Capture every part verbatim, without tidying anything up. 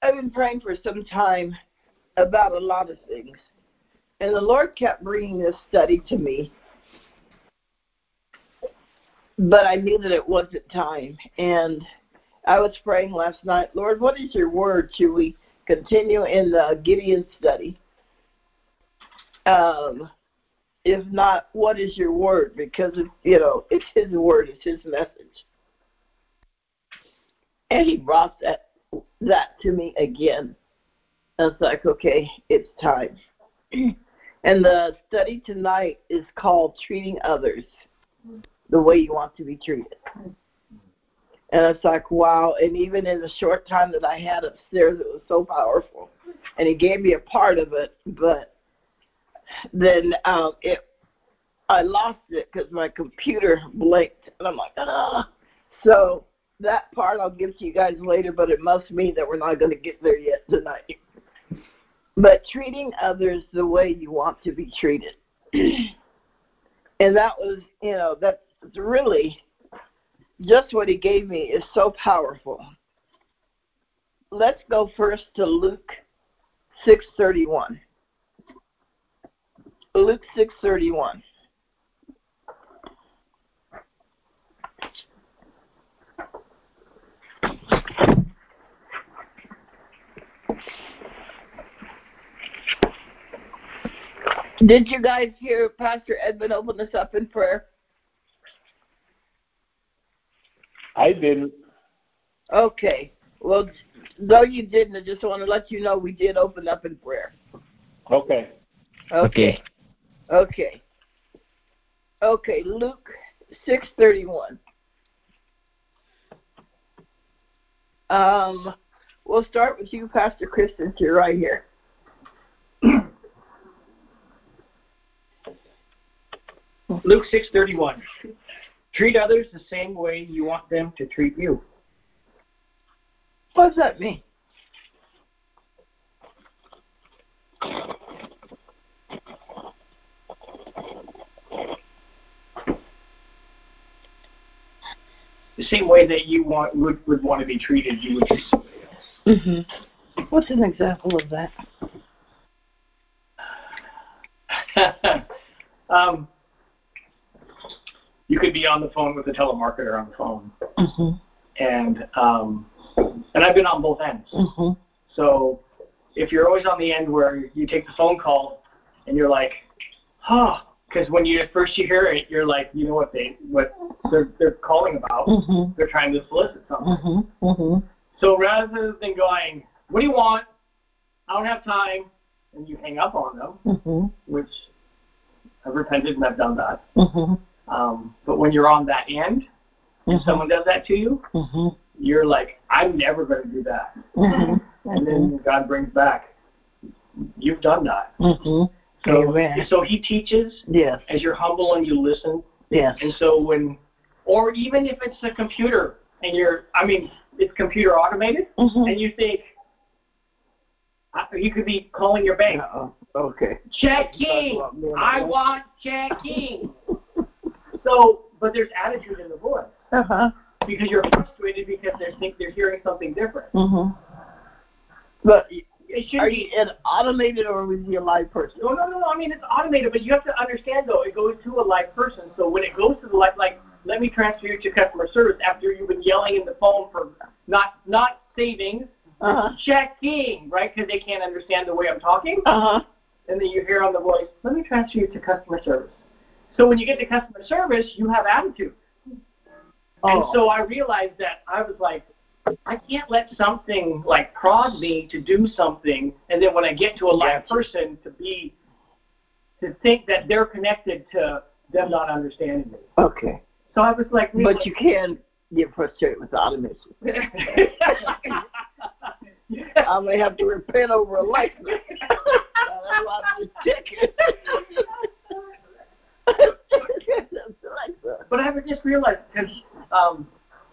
I've been praying for some time about a lot of things. And the Lord kept bringing this study to me. But I knew that it wasn't time. And I was praying last night, Lord, what is your word? Should we continue in the Gideon study? Um, if not, what is your word? Because, it's, you know, it's his word, it's his message. And he brought that that to me again. I was like, okay, it's time. And the study tonight is called Treating Others the Way You Want to Be Treated. And it's like, wow. And even in the short time that I had upstairs, it was so powerful. And he gave me a part of it, but then um, it, I lost it because my computer blinked. And I'm like, ah. So that part I'll give to you guys later, but it must mean that we're not going to get there yet tonight. But treating others the way you want to be treated. And that was, you know, that's really just what he gave me is so powerful. Let's go first to Luke six thirty-one. Luke six thirty-one. Did you guys hear Pastor Edmund open us up in prayer? I didn't. Okay. Well, though you didn't, I just want to let you know we did open up in prayer. Okay. Okay. Okay. Okay, Luke six thirty-one. Um, we'll start with you, Pastor Chris, since you're right here. Luke six thirty-one. Treat others the same way you want them to treat you. What does that mean? The same way that you want would, would want to be treated, you would treat somebody else. Mm-hmm. What's an example of that? um, you could be on the phone with a telemarketer on the phone, mm-hmm. and um, and I've been on both ends. Mm-hmm. So if you're always on the end where you take the phone call and you're like, huh, because when you first you hear it, you're like, you know what they what they're they're calling about? Mm-hmm. They're trying to solicit something. Mm-hmm. Mm-hmm. So rather than going, what do you want? I don't have time, and you hang up on them, mm-hmm. which I've repented and I've done that. Mm-hmm. Um, but when you're on that end, and mm-hmm. someone does that to you, mm-hmm. you're like, I'm never going to do that. Mm-hmm. And then God brings back, you've done that. Mm-hmm. So, Amen. so he teaches yes. as you're humble and you listen. Yes. And so when, or even if it's a computer and you're, I mean, it's computer automated, mm-hmm. and you think, you could be calling your bank. Uh-oh. Okay. Checking. I want checking. So, but there's attitude in the voice. Uh-huh. Because you're frustrated because they think they're hearing something different. Mm-hmm. But it should are be you automated or was he a live person? No, no, no, no. I mean, it's automated, but you have to understand, though, it goes to a live person. So when it goes to the live, like, let me transfer you to customer service after you've been yelling in the phone for not not savings, uh-huh. checking, right? Because they can't understand the way I'm talking. Uh-huh. And then you hear on the voice, let me transfer you to customer service. So when you get to customer service, you have attitude. Oh. And so I realized that I was like, I can't let something like prod me to do something, and then when I get to a live gotcha. person, to be to think that they're connected to them not understanding me. Okay. So I was like, but you can get frustrated with automation. I may have to repent over a license. But I haven't just realized because, um,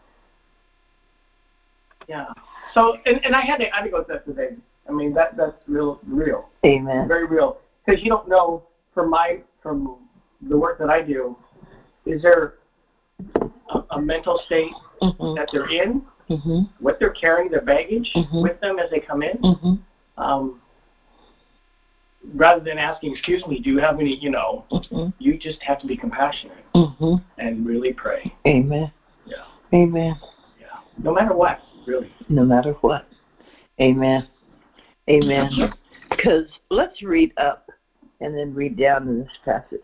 yeah. So and, and I had to I had to go through that today. I mean that that's real real. Amen. Very real. Because you don't know from my from the work that I do, is there a, a mental state mm-hmm. that they're in, mm-hmm. what they're carrying, their baggage mm-hmm. with them as they come in. Mm-hmm. Um, rather than asking, excuse me, do you have any, you know, mm-hmm. you just have to be compassionate mm-hmm. and really pray. Amen. Yeah. Amen. Yeah. No matter what, really. No matter what. Amen. Amen. Because let's read up and then read down in this passage.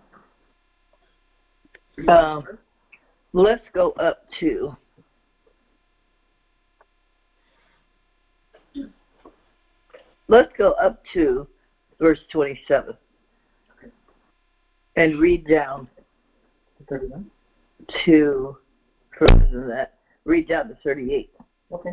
Um, let's go up to let's go up to verse twenty-seven and read down thirty-one to further than that. Read down to thirty-eight. Okay.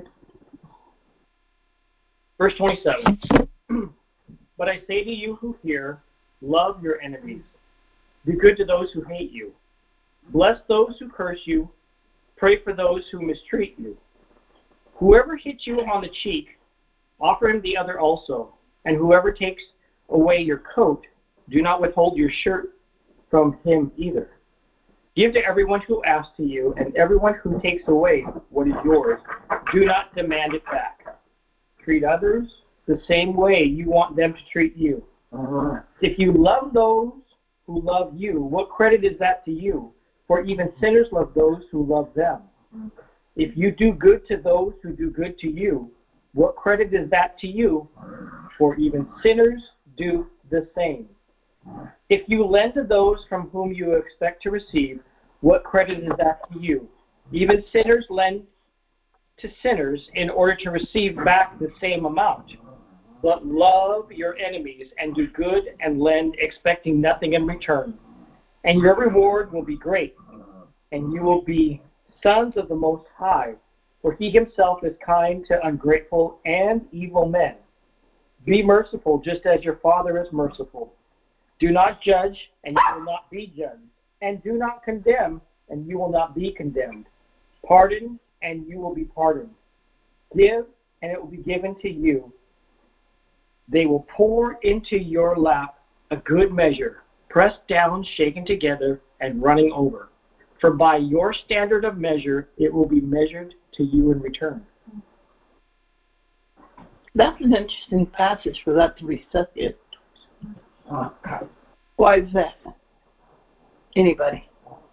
Verse twenty-seven. But I say to you who hear, love your enemies. Do good to those who hate you. Bless those who curse you. Pray for those who mistreat you. Whoever hits you on the cheek, offer him the other also. And whoever takes away your coat, do not withhold your shirt from him either. Give to everyone who asks to you, and everyone who takes away what is yours, do not demand it back. Treat others the same way you want them to treat you. Uh-huh. If you love those who love you, what credit is that to you? For even sinners love those who love them. If you do good to those who do good to you, what credit is that to you? For even sinners do the same. If you lend to those from whom you expect to receive, what credit is that to you? Even sinners lend to sinners in order to receive back the same amount. But love your enemies and do good and lend, expecting nothing in return. And your reward will be great, and you will be sons of the Most High, for he himself is kind to ungrateful and evil men. Be merciful just as your Father is merciful. Do not judge, and you will not be judged. And do not condemn, and you will not be condemned. Pardon, and you will be pardoned. Give, and it will be given to you. They will pour into your lap a good measure, pressed down, shaken together, and running over. For by your standard of measure, it will be measured to you in return. That's an interesting passage for that to be stuck in. Why is that? Anybody?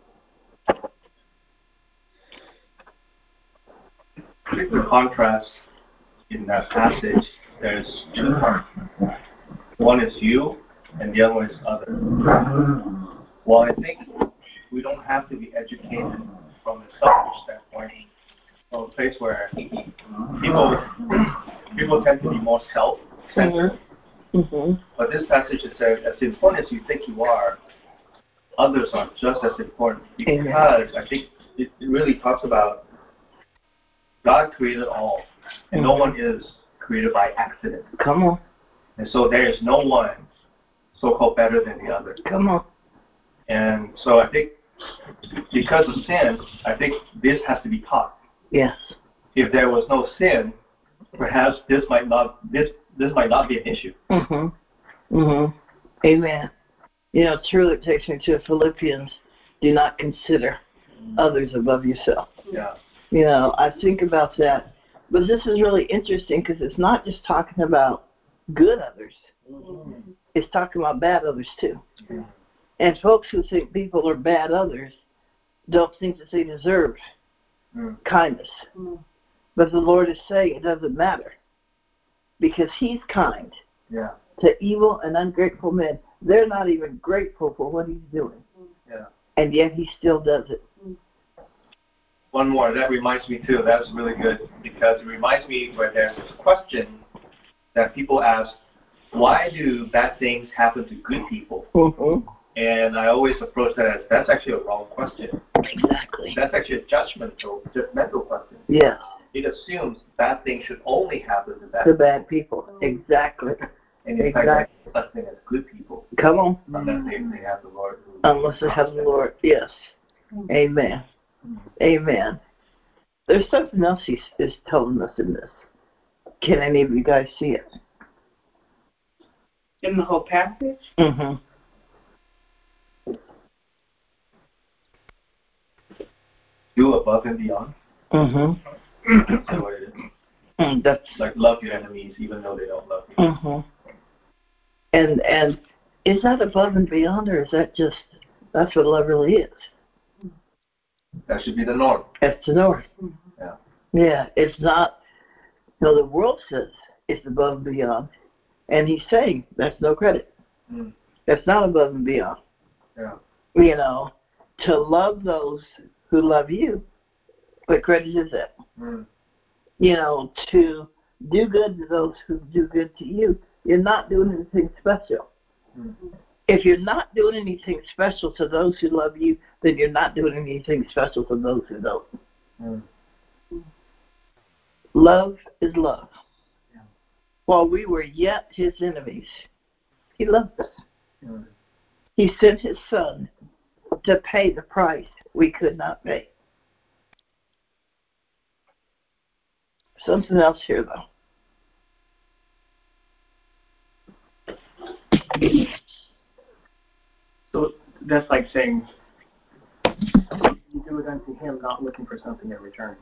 I think the contrast in that passage, there's two parts. One is you, and the other one is other. Well, I think we don't have to be educated from the selfish standpoint, from a place where people people tend to be more self-centered. Mm-hmm. But this passage is saying, as important as you think you are, others are just as important. Because Amen. I think it really talks about God created all, and mm-hmm. no one is created by accident. Come on. And so there is no one so-called better than the other. Come on. And so I think because of sin, I think this has to be taught. Yes. If there was no sin, perhaps this might not this this might not be an issue. Mm-hmm. Mm-hmm. Amen. You know, truly it takes me to Philippians. Do not consider others above yourself. Yeah. You know, I think about that. But this is really interesting because it's not just talking about good others. Mm-hmm. It's talking about bad others too. Mm-hmm. And folks who think people are bad others don't think that they deserve mm-hmm. kindness. Mm-hmm. But the Lord is saying it doesn't matter because he's kind yeah. to evil and ungrateful men. They're not even grateful for what he's doing. Yeah. And yet he still does it. One more. That reminds me, too. That's really good because it reminds me where there's this question that people ask, why do bad things happen to good people? Mm-hmm. And I always approach that as, that's actually a wrong question. Exactly. That's actually a judgmental, judgmental question. Yes. It assumes bad things should only happen to bad to people. bad people. Exactly. And in exactly. fact, there's such thing as good people. Come on. Unless they, they have the Lord. Unless they have the Lord, yes. Amen. Amen. There's something else he is telling us in this. Can any of you guys see it? In the whole passage? Mm-hmm. Do above and beyond? Mm-hmm. Is that what it is? Mm, that's like love your enemies even though they don't love you. Mm-hmm. And and is that above and beyond, or is that just that's what love really is? That should be the norm. That's the norm. Yeah. Yeah, it's not. You know, the world says it's above and beyond, and he's saying that's no credit. Mm. That's not above and beyond. Yeah. You know, to love those who love you, what credit is that? Mm. You know, to do good to those who do good to you, you're not doing anything special. Mm. If you're not doing anything special to those who love you, then you're not doing anything special to those who don't. Mm. Love is love. Yeah. While we were yet his enemies, he loved us. Mm. He sent his son to pay the price we could not pay. Something else here, though. So that's like saying, you do it unto him, not looking for something in return.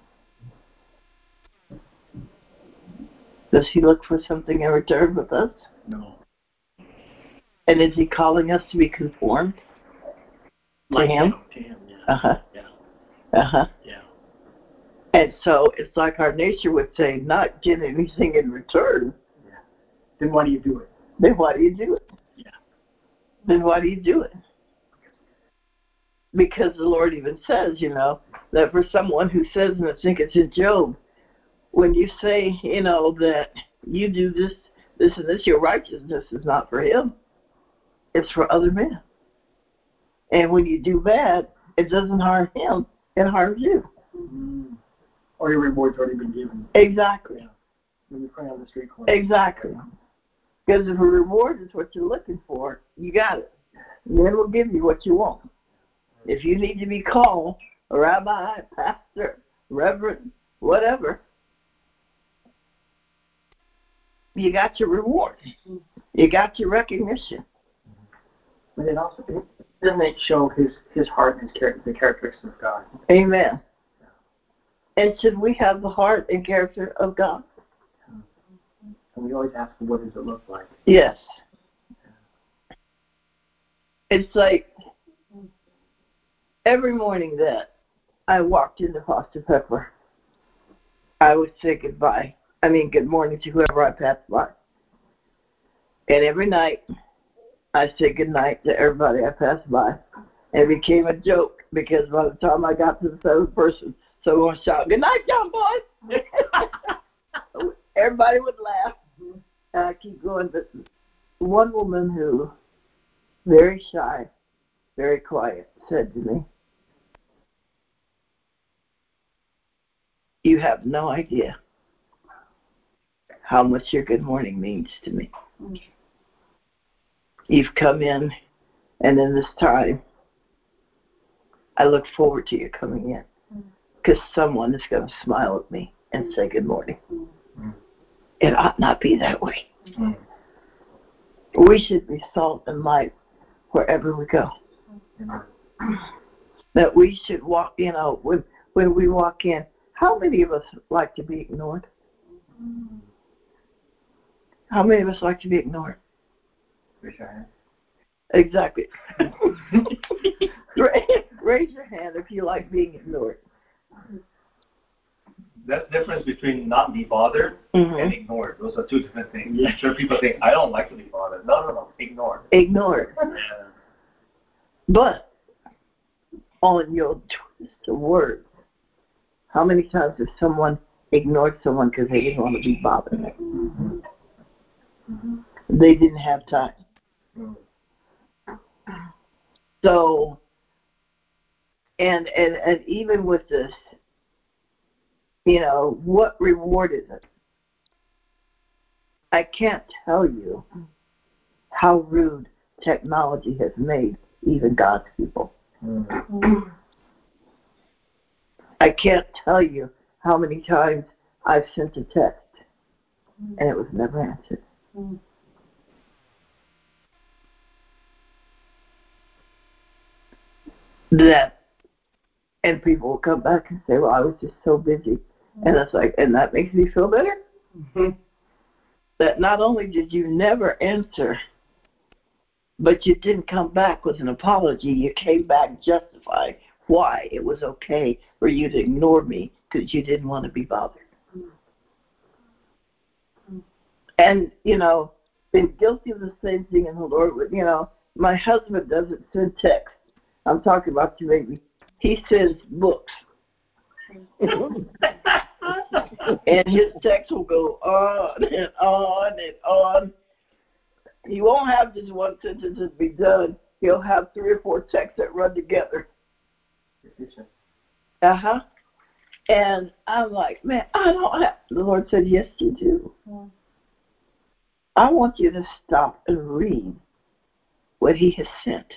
Does he look for something in return with us? No. And is he calling us to be conformed Like to him? him? To him, yeah. Uh-huh. Yeah. Uh-huh. Yeah. And so it's like our nature would say, not get anything in return. Yeah. Then why do you do it? Then why do you do it? Yeah. Then why do you do it? Because the Lord even says, you know, that for someone who says, and I think it's in Job, when you say, you know, that you do this, this and this, your righteousness is not for him. It's for other men. And when you do bad, it doesn't harm him. It harms you. Mm. Or your reward's already been given. Exactly. Yeah. When you pray on the street corner. Exactly. Because if a reward is what you're looking for, you got it. And then we'll give you what you want. If you need to be called a rabbi, pastor, reverend, whatever, you got your reward. You got your recognition. But it also it, doesn't it show his, his heart and his character, the characteristics of God. Amen. And should we have the heart and character of God? And we always ask, what does it look like? Yes. It's like every morning that I walked into Foster Pepper, I would say goodbye. I mean, good morning to whoever I passed by. And every night, I say good night to everybody I passed by. And it became a joke because by the time I got to the seventh person, someone would shout, "Good night, John boy!" Everybody would laugh. And I keep going. But one woman who, very shy, very quiet, said to me, "You have no idea how much your good morning means to me. You've come in, and in this time, I look forward to you coming in because someone is going to smile at me and say good morning. Mm. It ought not be that way. Mm. We should be salt and light wherever we go. Mm. That we should walk, you know, when when we walk in, how many of us like to be ignored? How many of us like to be ignored? Raise your hand. Exactly. Raise your hand if you like being ignored. That's the difference between not be bothered Mm-hmm. and ignored. Those are two different things. Yeah. I'm sure people think, I don't like to be bothered. No, no, no. Ignored. Ignored. Yeah. But on your twist of words, how many times has someone ignored someone because they didn't want to be bothered? Mm-hmm. Mm-hmm. They didn't have time. Mm-hmm. So, and, and and even with this, you know, what reward is it? I can't tell you how rude technology has made even God's people. Mm-hmm. I can't tell you how many times I've sent a text and it was never answered. Mm. That, and people will come back and say, well, I was just so busy And it's like, and that makes me feel better. Mm-hmm. That not only did you never answer, but you didn't come back with an apology. You came back justifying why it was okay for you to ignore me because you didn't want to be bothered. And, you know, been guilty of the same thing in the Lord. You know, my husband doesn't send text. I'm talking about you, baby. He sends books. And his text will go on and on and on. He won't have just one sentence and be done. He'll have three or four texts that run together. Uh-huh. And I'm like, man, I don't have. The Lord said, yes, you do. Yeah. I want you to stop and read what he has sent.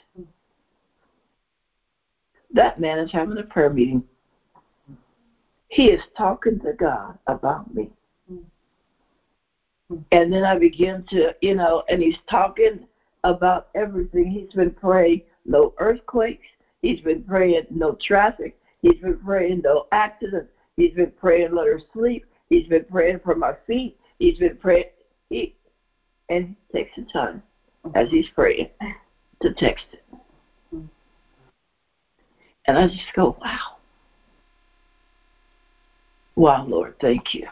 That man is having a prayer meeting. He is talking to God about me. And then I begin to, you know, and he's talking about everything. He's been praying no earthquakes. He's been praying no traffic. He's been praying no accidents. He's been praying let her sleep. He's been praying for my feet. He's been praying. He, and he takes the time as he's praying to text it. And I just go, wow. Wow, Lord, thank you.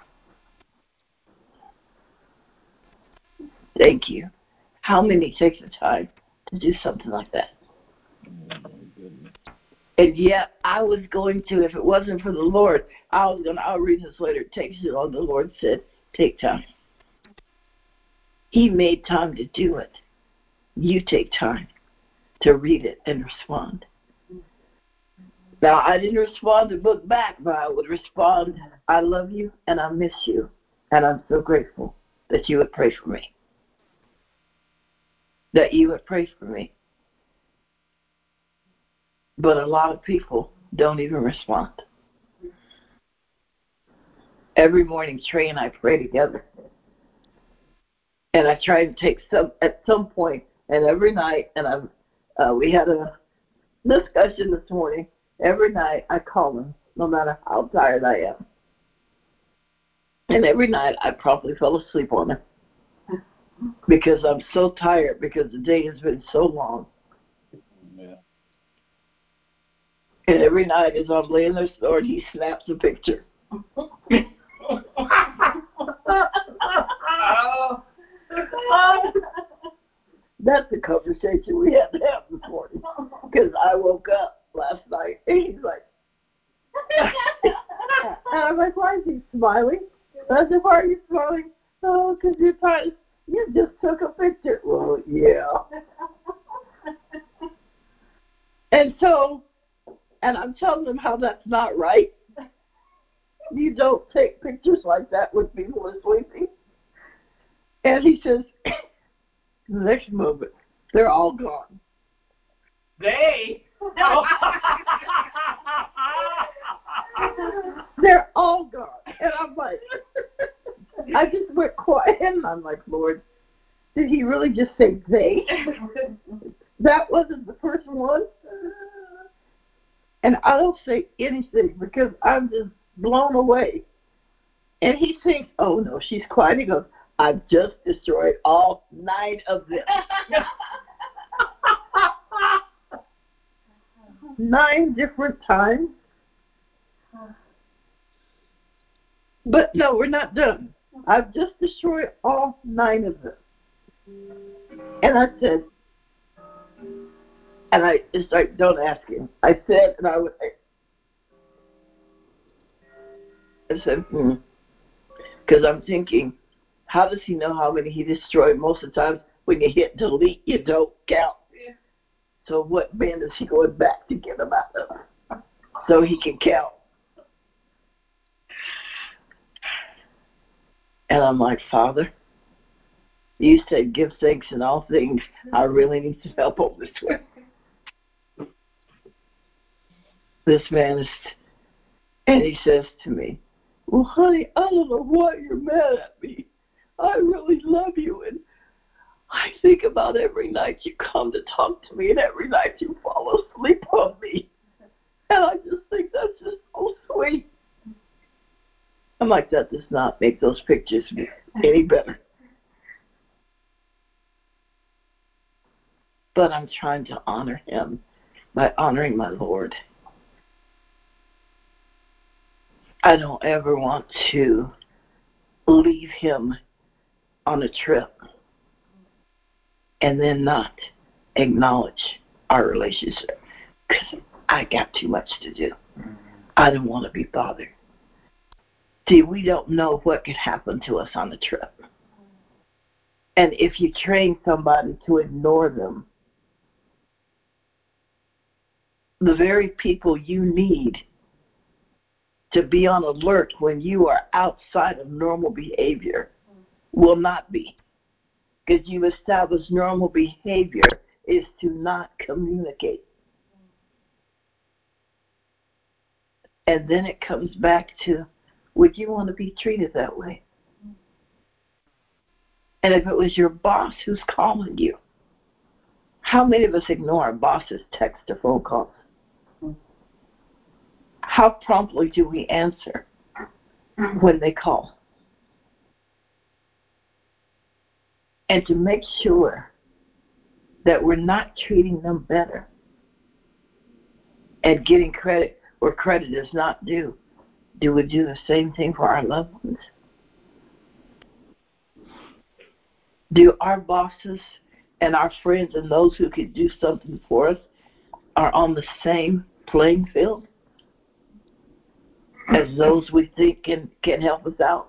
Thank you. How many take the time to do something like that? And yet I was going to, if it wasn't for the Lord, I was going to, I'll read this later, takes it on. The Lord said, take time. He made time to do it. You take time to read it and respond. Now, I didn't respond to book back, but I would respond, I love you and I miss you. And I'm so grateful that you would pray for me. That you would pray for me. But a lot of people don't even respond. Every morning, Trey and I pray together. And I try to take some, at some point, and every night, and I've, uh, we had a discussion this morning. Every night I call him, no matter how tired I am. And every night I probably fell asleep on him. Because I'm so tired, because the day has been so long. Yeah. And every night as I'm laying there snoring, he snaps a picture. That's the conversation we had to have this morning. Because I woke up last night and he's like, and I'm like, why is he smiling? And I said, why are you smiling? Oh, because you're tired. You just took a picture. Well, yeah. And so, and I'm telling him how that's not right. You don't take pictures like that when people are sleeping. And he says, the next moment, they're all gone. They? They're all gone. And I'm like, I just went quiet, and I'm like, Lord, did he really just say they? That wasn't the first one. And I don't say anything because I'm just blown away. And he thinks, oh, no, she's quiet. He goes, I've just destroyed all nine of them. Nine different times. But no, we're not done. I've just destroyed all nine of them. And I said, and I, it's like, don't ask him. I said, and I would, I said, hmm. Because I'm thinking, how does he know how many he destroyed? Most of the times when you hit delete, you don't count. So what band is he going back to get them out of? So he can count. And I'm like, Father, you said give thanks in all things. I really need some help on this one. This man is, and he says to me, well, honey, I don't know why you're mad at me. I really love you, and I think about every night you come to talk to me, and every night you fall asleep on me. And I just think that's just so sweet. I'm like, that does not make those pictures any better. But I'm trying to honor him by honoring my Lord. I don't ever want to leave him on a trip and then not acknowledge our relationship because I got too much to do. I don't want to be bothered. See, we don't know what could happen to us on the trip. And if you train somebody to ignore them, the very people you need to be on alert when you are outside of normal behavior will not be. Because you've established normal behavior is to not communicate. And then it comes back to, would you want to be treated that way? And if it was your boss who's calling you, how many of us ignore our boss's text or phone calls? How promptly do we answer when they call? And to make sure that we're not treating them better and getting credit where credit is not due, do we do the same thing for our loved ones? Do our bosses and our friends and those who could do something for us are on the same playing field as those we think can, can help us out?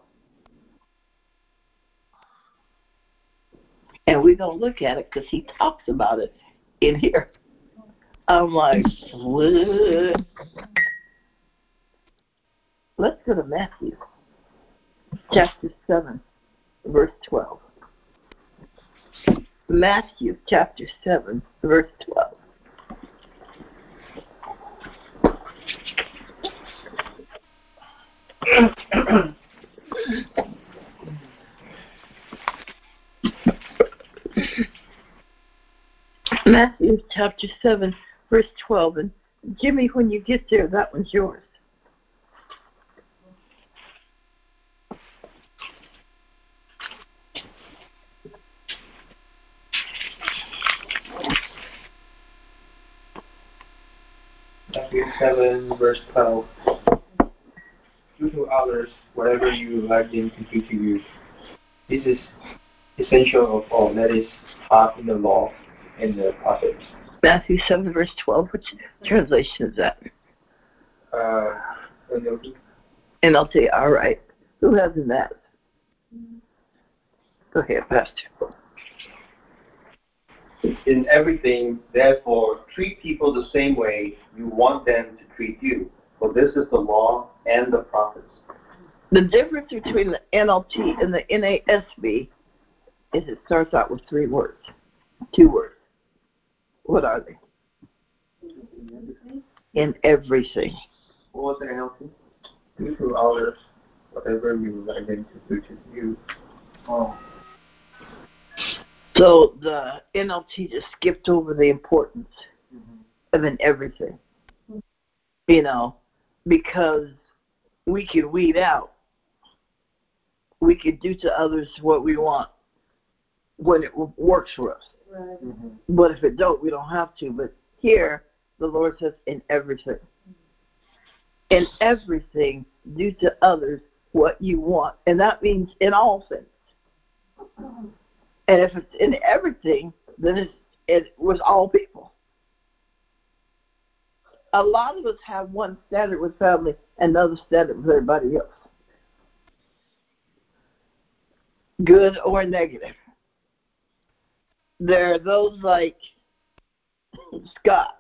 And we don't look at it because he talks about it in here. I'm like, what? Let's go to Matthew chapter seven, verse twelve. Matthew chapter seven, verse twelve. Matthew chapter seven, verse twelve. And Jimmy, when you get there, that one's yours. Matthew seven, verse twelve. Do to others whatever you would like them to do to you. This is essential of all that is taught in the law and the prophets. Matthew seven, verse twelve. Which translation is that? Uh, N L T. N L T, all right. Who has that? Go ahead, Pastor. In everything, therefore, treat people the same way you want them to treat you. For this is the law and the prophets. The difference between the N L T and the N A S B is it starts out with three words. Two words. What are they? In everything. What was the N L T? Do to others whatever you would like them to do to you. Oh. So the N L T just skipped over the importance mm-hmm. of an everything. You know, because we can weed out. We can do to others what we want when it works for us. Right. Mm-hmm. But if it don't, we don't have to. But here, the Lord says, in everything. In everything, do to others what you want. And that means in all things. And if it's in everything, then it's, it was all people. A lot of us have one standard with family and another standard with everybody else. Good or negative. There are those like Scott.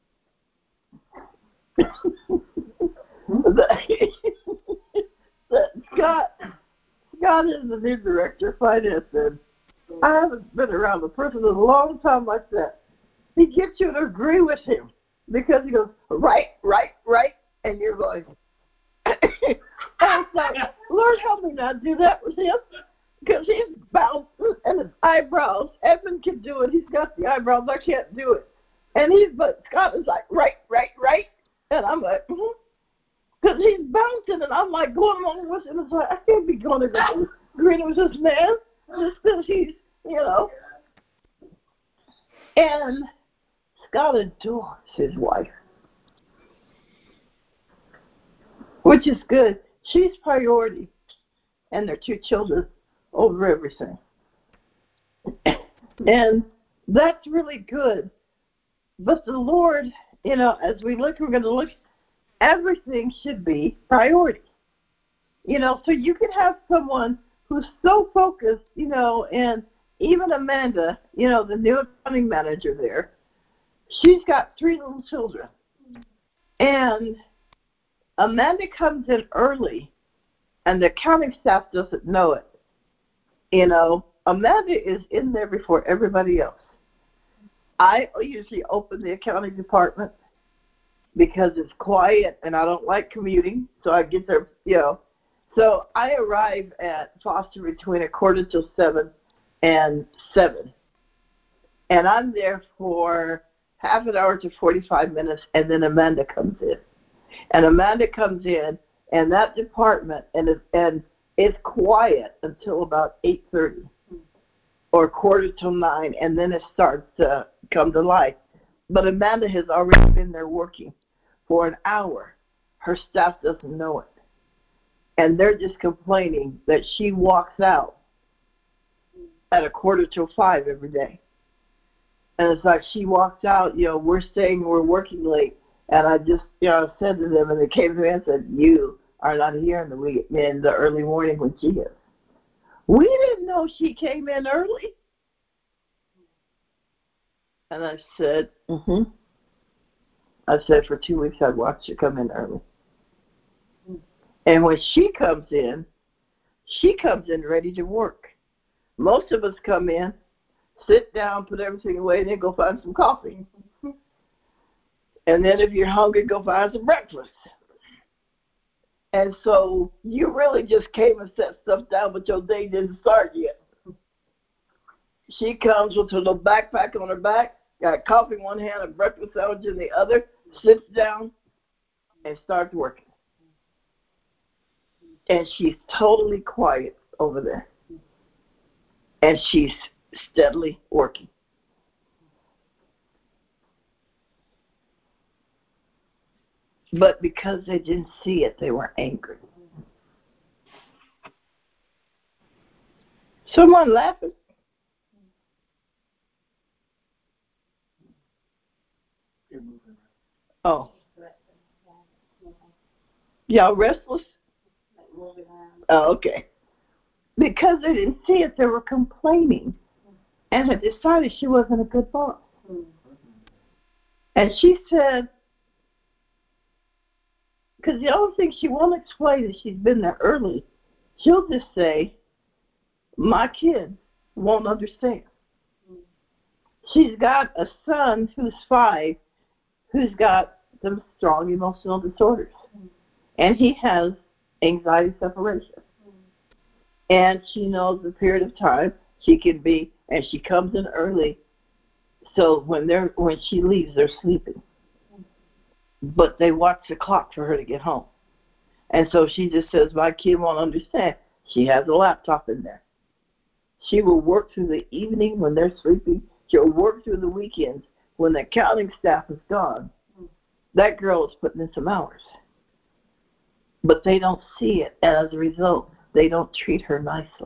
that, that Scott, Scott is the new director of finance, and I haven't been around a person in a long time like that. He gets you to agree with him because he goes, right, right, right, and you're going, and it's like, Lord, help me not do that with him because he's bouncing and his eyebrows. Edmund can do it. He's got the eyebrows. I can't do it. And he's, but Scott is like, right, right, right. And I'm like, mm-hmm. because he's bouncing, and I'm like going along with him. It's like, I can't be going around agreeing with this man just because he's, you know. And Scott adores his wife, which is good. She's priority, and their two children over everything. And that's really good. But the Lord, you know, as we look, we're going to look, everything should be priority. You know, so you can have someone who's so focused, you know, and even Amanda, you know, the new accounting manager there, she's got three little children. And Amanda comes in early, and the accounting staff doesn't know it. You know, Amanda is in there before everybody else. I usually open the accounting department because it's quiet and I don't like commuting, so I get there, you know. So I arrive at Foster between a quarter till seven and seven. And I'm there for half an hour to forty-five minutes, and then Amanda comes in. And Amanda comes in, and that department, and it's, and it's quiet until about eight thirty or quarter till nine, and then it starts to come to life. But Amanda has already been there working for an hour. Her staff doesn't know it. And they're just complaining that she walks out at a quarter till five every day. And it's like she walks out, you know, we're saying we're working late. And I just, you know, said to them, and they came to me and said, you are not here in the week, in the early morning when she is. We didn't know she came in early. And I said, mm-hmm. I said, for two weeks I'd watched her come in early. And when she comes in, she comes in ready to work. Most of us come in, sit down, put everything away, and then go find some coffee. And then if you're hungry, go find some breakfast. And so you really just came and set stuff down, but your day didn't start yet. She comes with her little backpack on her back, got coffee in one hand, a breakfast sandwich in the other, sits down, and starts working. And she's totally quiet over there. And she's steadily working. But because they didn't see it, they were angry. Someone laughing? Oh. Y'all restless? Oh, okay. Because they didn't see it, they were complaining and had decided she wasn't a good boss. And she said, because the only thing she won't explain is she's been there early. She'll just say, my kids won't understand. She's got a son who's five who's got some strong emotional disorders. And he has anxiety separation. And she knows the period of time she can be, and she comes in early, so when they're when she leaves, they're sleeping. But they watch the clock for her to get home. And so she just says, my kid won't understand. She has a laptop in there. She will work through the evening when they're sleeping. She'll work through the weekends when the accounting staff is gone. That girl is putting in some hours. But they don't see it, and as a result, they don't treat her nicely.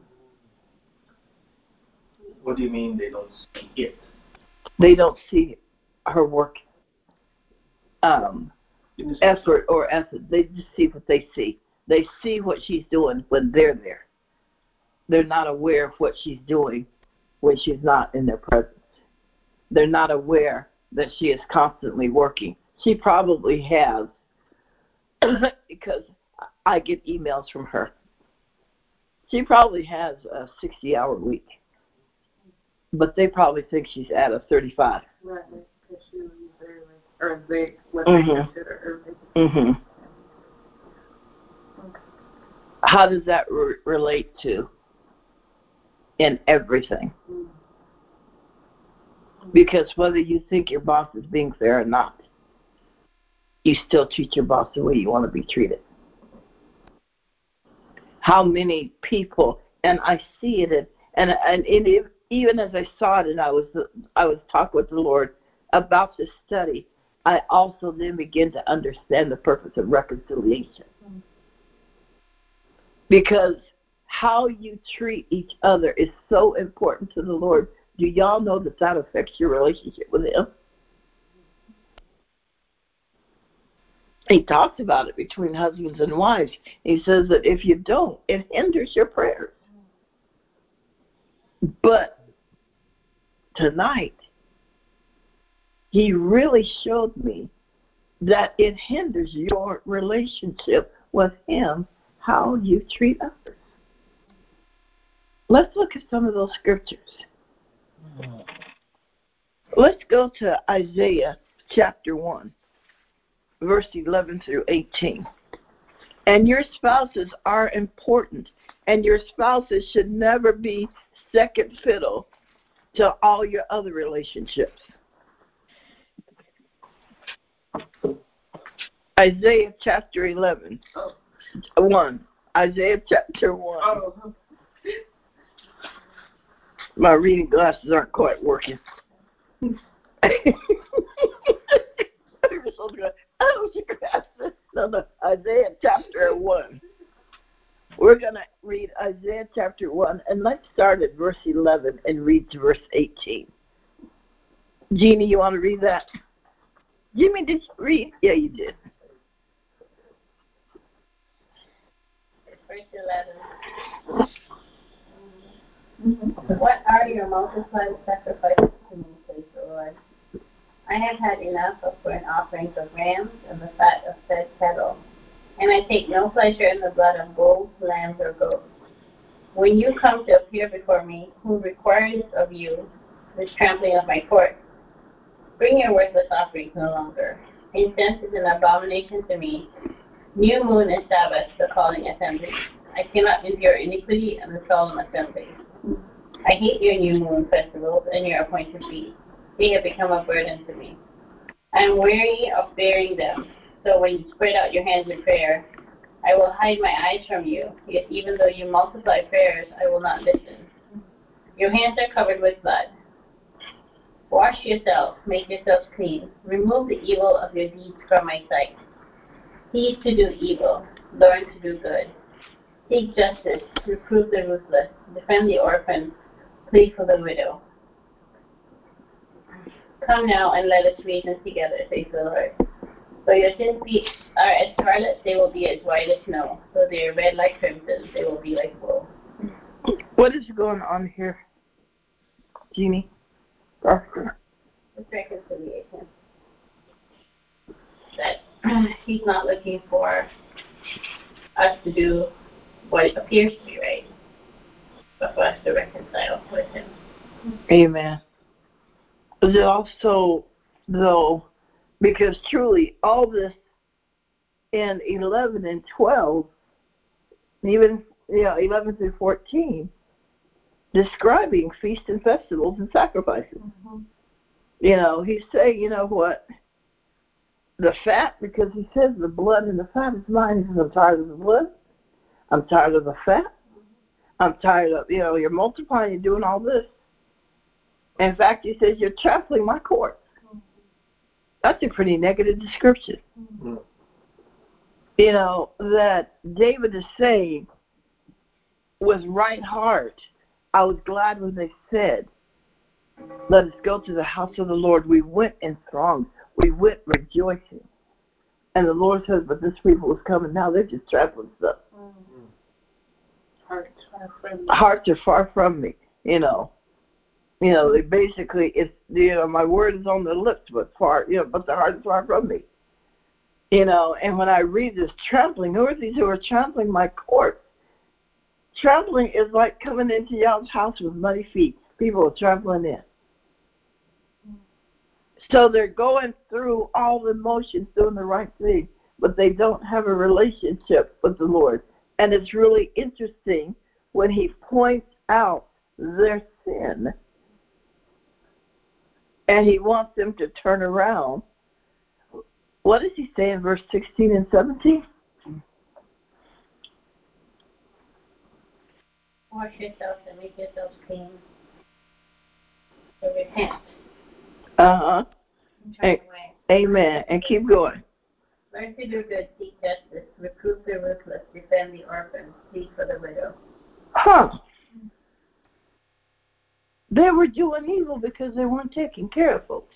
What do you mean they don't see it? They don't see her work um, effort or effort. They just see what they see. They see what she's doing when they're there. They're not aware of what she's doing when she's not in their presence. They're not aware that she is constantly working. She probably has, because I get emails from her. She probably has a sixty-hour week, but they probably think she's at a thirty-five. Right, because she leaves early, or they, what they Mm-hmm. consider early. Mm-hmm. How does that re- relate to in everything? Mm-hmm. Because whether you think your boss is being fair or not, you still treat your boss the way you want to be treated. How many people, and I see it, in, and and it, even as I saw it, and I was I was talking with the Lord about this study, I also then began to understand the purpose of reconciliation. Because how you treat each other is so important to the Lord. Do y'all know that that affects your relationship with Him? He talks about it between husbands and wives. He says that if you don't, it hinders your prayers. But tonight, He really showed me that it hinders your relationship with Him, how you treat others. Let's look at some of those scriptures. Let's go to Isaiah chapter one, verse eleven through eighteen. And your spouses are important, and your spouses should never be second fiddle to all your other relationships. Isaiah chapter eleven. Oh. one. Isaiah chapter one. Oh. My reading glasses aren't quite working. Oh, your glasses. No, no. Isaiah chapter one. We're going to read Isaiah chapter one, and let's start at verse eleven and read to verse eighteen. Jeannie, you want to read that? Jimmy, did you read? Yeah, you did. Verse eleven. What are your multiplied sacrifices to me, says the Lord? I have had enough of burnt offerings of rams and the fat of fed cattle, and I take no pleasure in the blood of bulls, lambs, or goats. When you come to appear before me, who requires of you this trampling of my court? Bring your worthless offerings no longer. Incense is an abomination to me. New moon and Sabbath, the calling assembly. I cannot endure iniquity and the solemn assembly. I hate your new moon festivals and your appointed feasts. They have become a burden to me. I am weary of bearing them, so when you spread out your hands in prayer, I will hide my eyes from you. Yet even though you multiply prayers, I will not listen. Your hands are covered with blood. Wash yourself, make yourselves clean. Remove the evil of your deeds from my sight. Cease to do evil, learn to do good. Seek justice, reprove the ruthless, defend the orphan, plead for the widow. Come now and let us reason together, says the Lord. Though your sins be, are as scarlet, they will be as white as snow. Though they are red like crimson, they will be like wool. What is going on here, Jeannie? It's reconciliation. That He's not looking for us to do what appears to be right, but for us to reconcile with Him. Amen. There's also, though, because truly all this in eleven and twelve, even you know eleven through fourteen, describing feasts and festivals and sacrifices. Mm-hmm. You know, he's saying, you know what, the fat, because he says the blood and the fat is mine. He says, I'm tired of the blood. I'm tired of the fat. I'm tired of, you know, you're multiplying, you're doing all this. In fact, he says, you're trampling my court. That's a pretty negative description. Mm-hmm. You know, that David is saying was right heart. I was glad when they said, let us go to the house of the Lord. We went in throngs. We went rejoicing. And the Lord says, but this people is coming now. They're just trampling stuff. Mm-hmm. Hearts far from me. Hearts are far from me, you know. You know, they basically, it's, you know, my word is on their lips, but far, you know, but their heart is far from me. You know, and when I read this trampling, who are these who are trampling my court? Trampling is like coming into y'all's house with muddy feet. People are trampling in. So they're going through all the motions, doing the right thing, but they don't have a relationship with the Lord. And it's really interesting when he points out their sin. And he wants them to turn around. What does he say in verse sixteen and seventeen? Wash yourselves and make yourselves clean. So repent. Uh-huh. And turn away. Amen. And keep going. Learn to do good, seek justice, reprove the ruthless, defend the orphan, plead for the widow. Huh. They were doing evil because they weren't taking care of folks.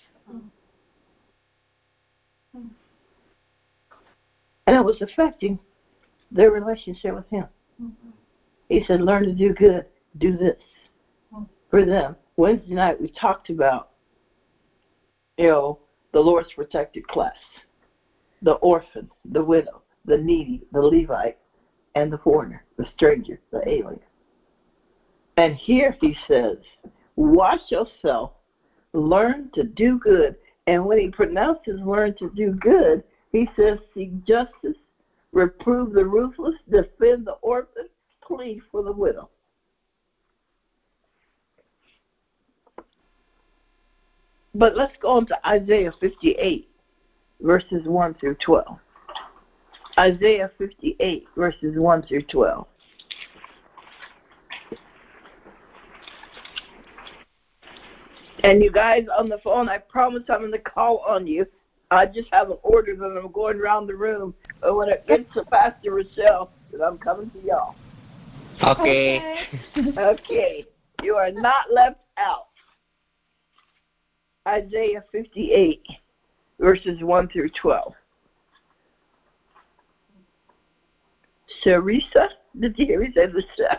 And it was affecting their relationship with him. He said, learn to do good, do this for them. Wednesday night we talked about, you know, the Lord's protected class. The orphan, the widow, the needy, the Levite, and the foreigner, the stranger, the alien. And here he says, wash yourself, learn to do good. And when he pronounces learn to do good, he says, seek justice, reprove the ruthless, defend the orphan, plead for the widow. But let's go on to Isaiah fifty-eight, verses one through twelve. Isaiah fifty-eight, verses one through twelve. And you guys on the phone, I promise I'm going to call on you. I just have an order that I'm going around the room. But when it gets to Pastor Rochelle, that I'm coming to y'all. Okay. Okay. You are not left out. Isaiah fifty-eight, verses one through twelve. Teresa, did you hear me say the stuff?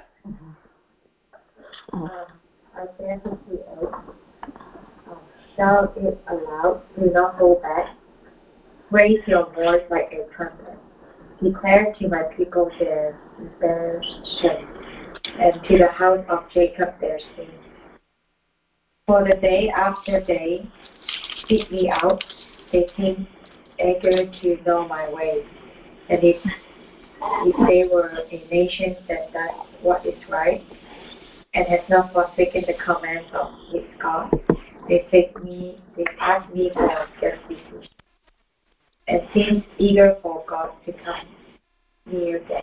Um, Isaiah fifty-eight. Um, shout it aloud, do not hold back. Raise your voice like a trumpet. Declare to my people their rebellion, and to the house of Jacob their sin. For the day after day, seek me out. They seem eager to know my ways. And if, if they were a nation that does what is right, and has not forsaken the commands of his God, they seek me, they ask me for justice, and seem eager for God to come near them.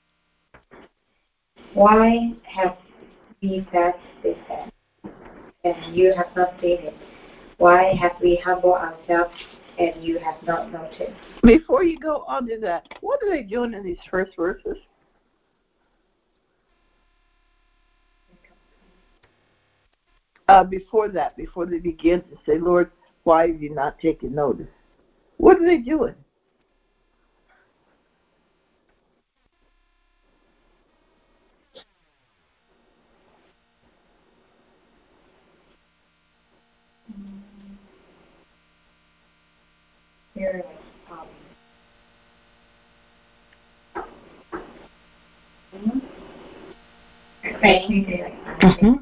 Why have we fasted this fast, and you have not seen it? Why have we humbled ourselves, and you have not noticed? Before you go on to that, what are they doing in these first verses? Uh, before that, before they begin to say, Lord, why have you not taken notice? What are they doing? Here, um, Mm-hmm.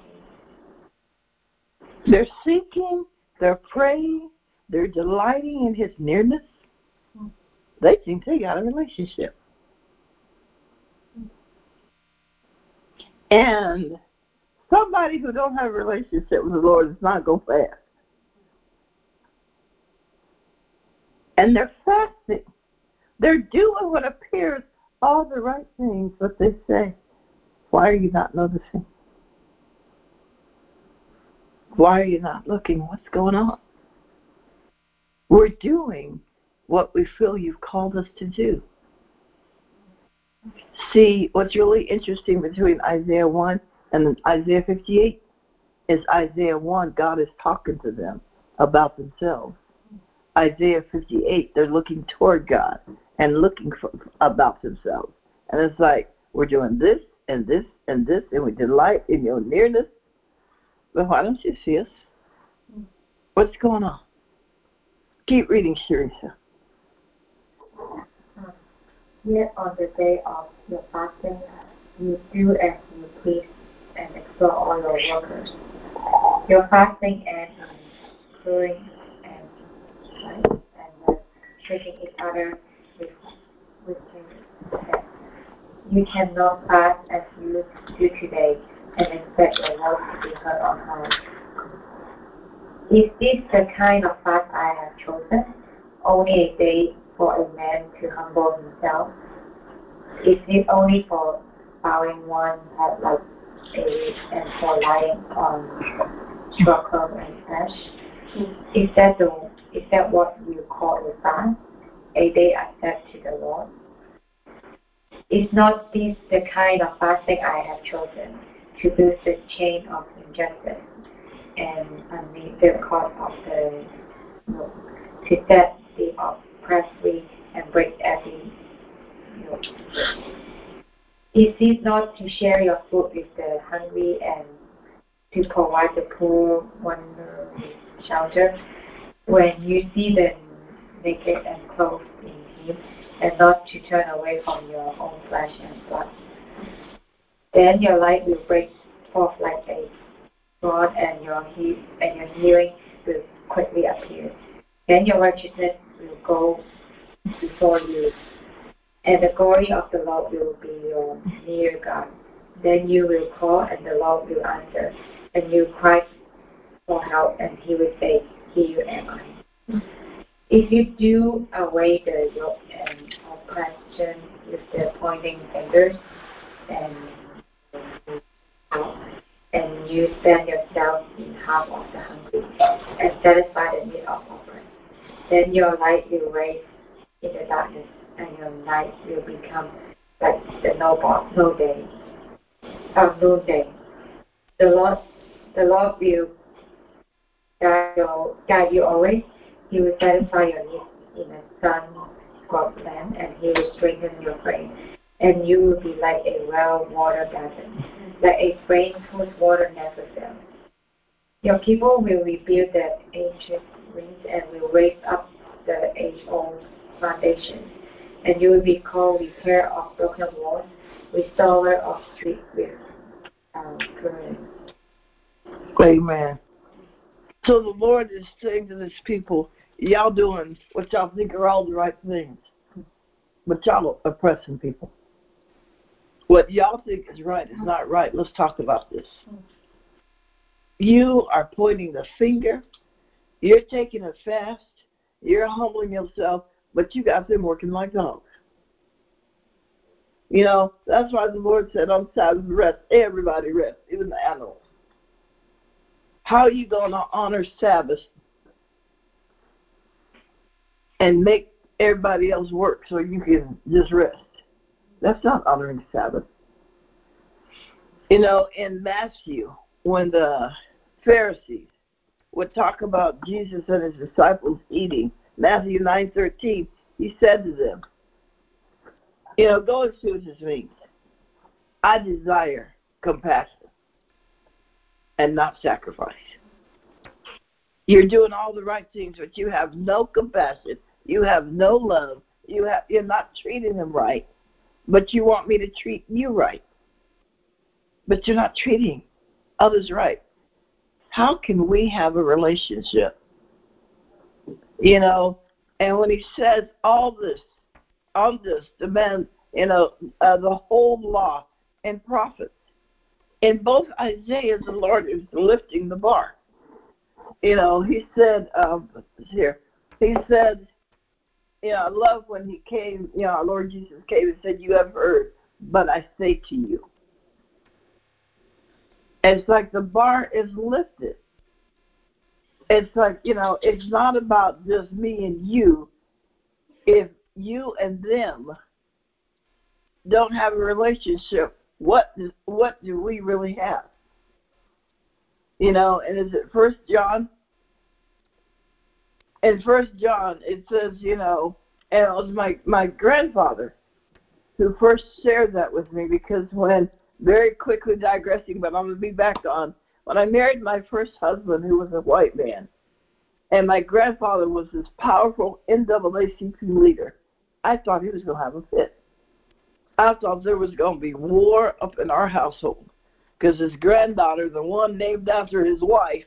They're seeking, they're praying, they're delighting in his nearness. They think they got a relationship. And somebody who don't have a relationship with the Lord is not going fast. And they're fasting. They're doing what appears all the right things, but they say, why are you not noticing? Why are you not looking? What's going on? We're doing what we feel you've called us to do. See, what's really interesting between Isaiah one and Isaiah fifty-eight is Isaiah one, God is talking to them about themselves. Isaiah fifty-eight, they're looking toward God and looking for, about themselves. And it's like, we're doing this and this and this, and we delight in your nearness. But why don't you see us? What's going on? Keep reading, Teresa. Yet on the day of your fasting, you do as you please and explore all your workers. Your fasting ends in cooling and right, and uh, treating each other with with head. You cannot fast as you do today and expect your voice to be heard on high. Is this the kind of fast I have chosen? only a day for a man to humble himself? Is it only for bowing one head like a and for lying on Stockholm and ash? Is that the is that what you call a fast? A day accept to the Lord? Is not this the kind of fasting I have chosen, to lose the chain of injustice and unmeet the cause of the yoke, to set the oppressed free and break every yoke? Is it not to share your food with the hungry and to provide the poor wanderer with shelter? When you see them naked and clothed in need, and not to turn away from your own flesh and blood, then your light will break forth like a sword, and your he- and your healing will quickly appear. Then your righteousness will go before you, and the glory of the Lord will be your near God. Then you will call, and the Lord will answer, and you cry for help, and He will say, "Here am I." If you do away the yoke and oppression with the pointing fingers, and and you spend yourself in half of the hungry, and satisfy the need of oppressed, then your light will rise in the darkness, and your night will become like the noble no day, uh, noonday. The Lord, the Lord will guide you, guide you always. He will satisfy your needs in a sun-scorched land, and He will strengthen your frame. And you will be like a well-watered garden, like a spring whose water never fails. Your people will rebuild the ancient ruins and will raise up the age-old foundations. And you will be called repairer of broken walls, restorer of streets with um, ruins. Amen. So the Lord is saying to His people, y'all doing what y'all think are all the right things, but y'all are oppressing people. What y'all think is right is not right. Let's talk about this. You are pointing the finger. You're taking a fast. You're humbling yourself, but you got them working like dogs. You know, that's why the Lord said on Sabbath rest, everybody rest, even the animals. How are you going to honor Sabbath and make everybody else work so you can just rest? That's not honoring Sabbath. You know, in Matthew, when the Pharisees would talk about Jesus and His disciples eating, Matthew nine thirteen, He said to them, you know, go and see what this means. I desire compassion and not sacrifice. You're doing all the right things, but you have no compassion. You have no love. You have, you're not treating them right, but you want me to treat you right. But you're not treating others right. How can we have a relationship? You know, and when He says all this, all this demands, you know, uh, the whole law and prophets. In both Isaiah, the Lord is lifting the bar. You know, He said, um, here, He said, you know, I love when He came, you know, our Lord Jesus came and said, you have heard, but I say to you. And it's like the bar is lifted. It's like, you know, it's not about just me and you. If you and them don't have a relationship, what do, what do we really have? You know, and is it First John? In First John, it says, you know, and it was my, my grandfather who first shared that with me, because when, very quickly digressing, but I'm going to be back on, when I married my first husband, who was a white man, and my grandfather was this powerful N double A C P leader, I thought he was going to have a fit. I thought there was going to be war up in our household, because his granddaughter, the one named after his wife,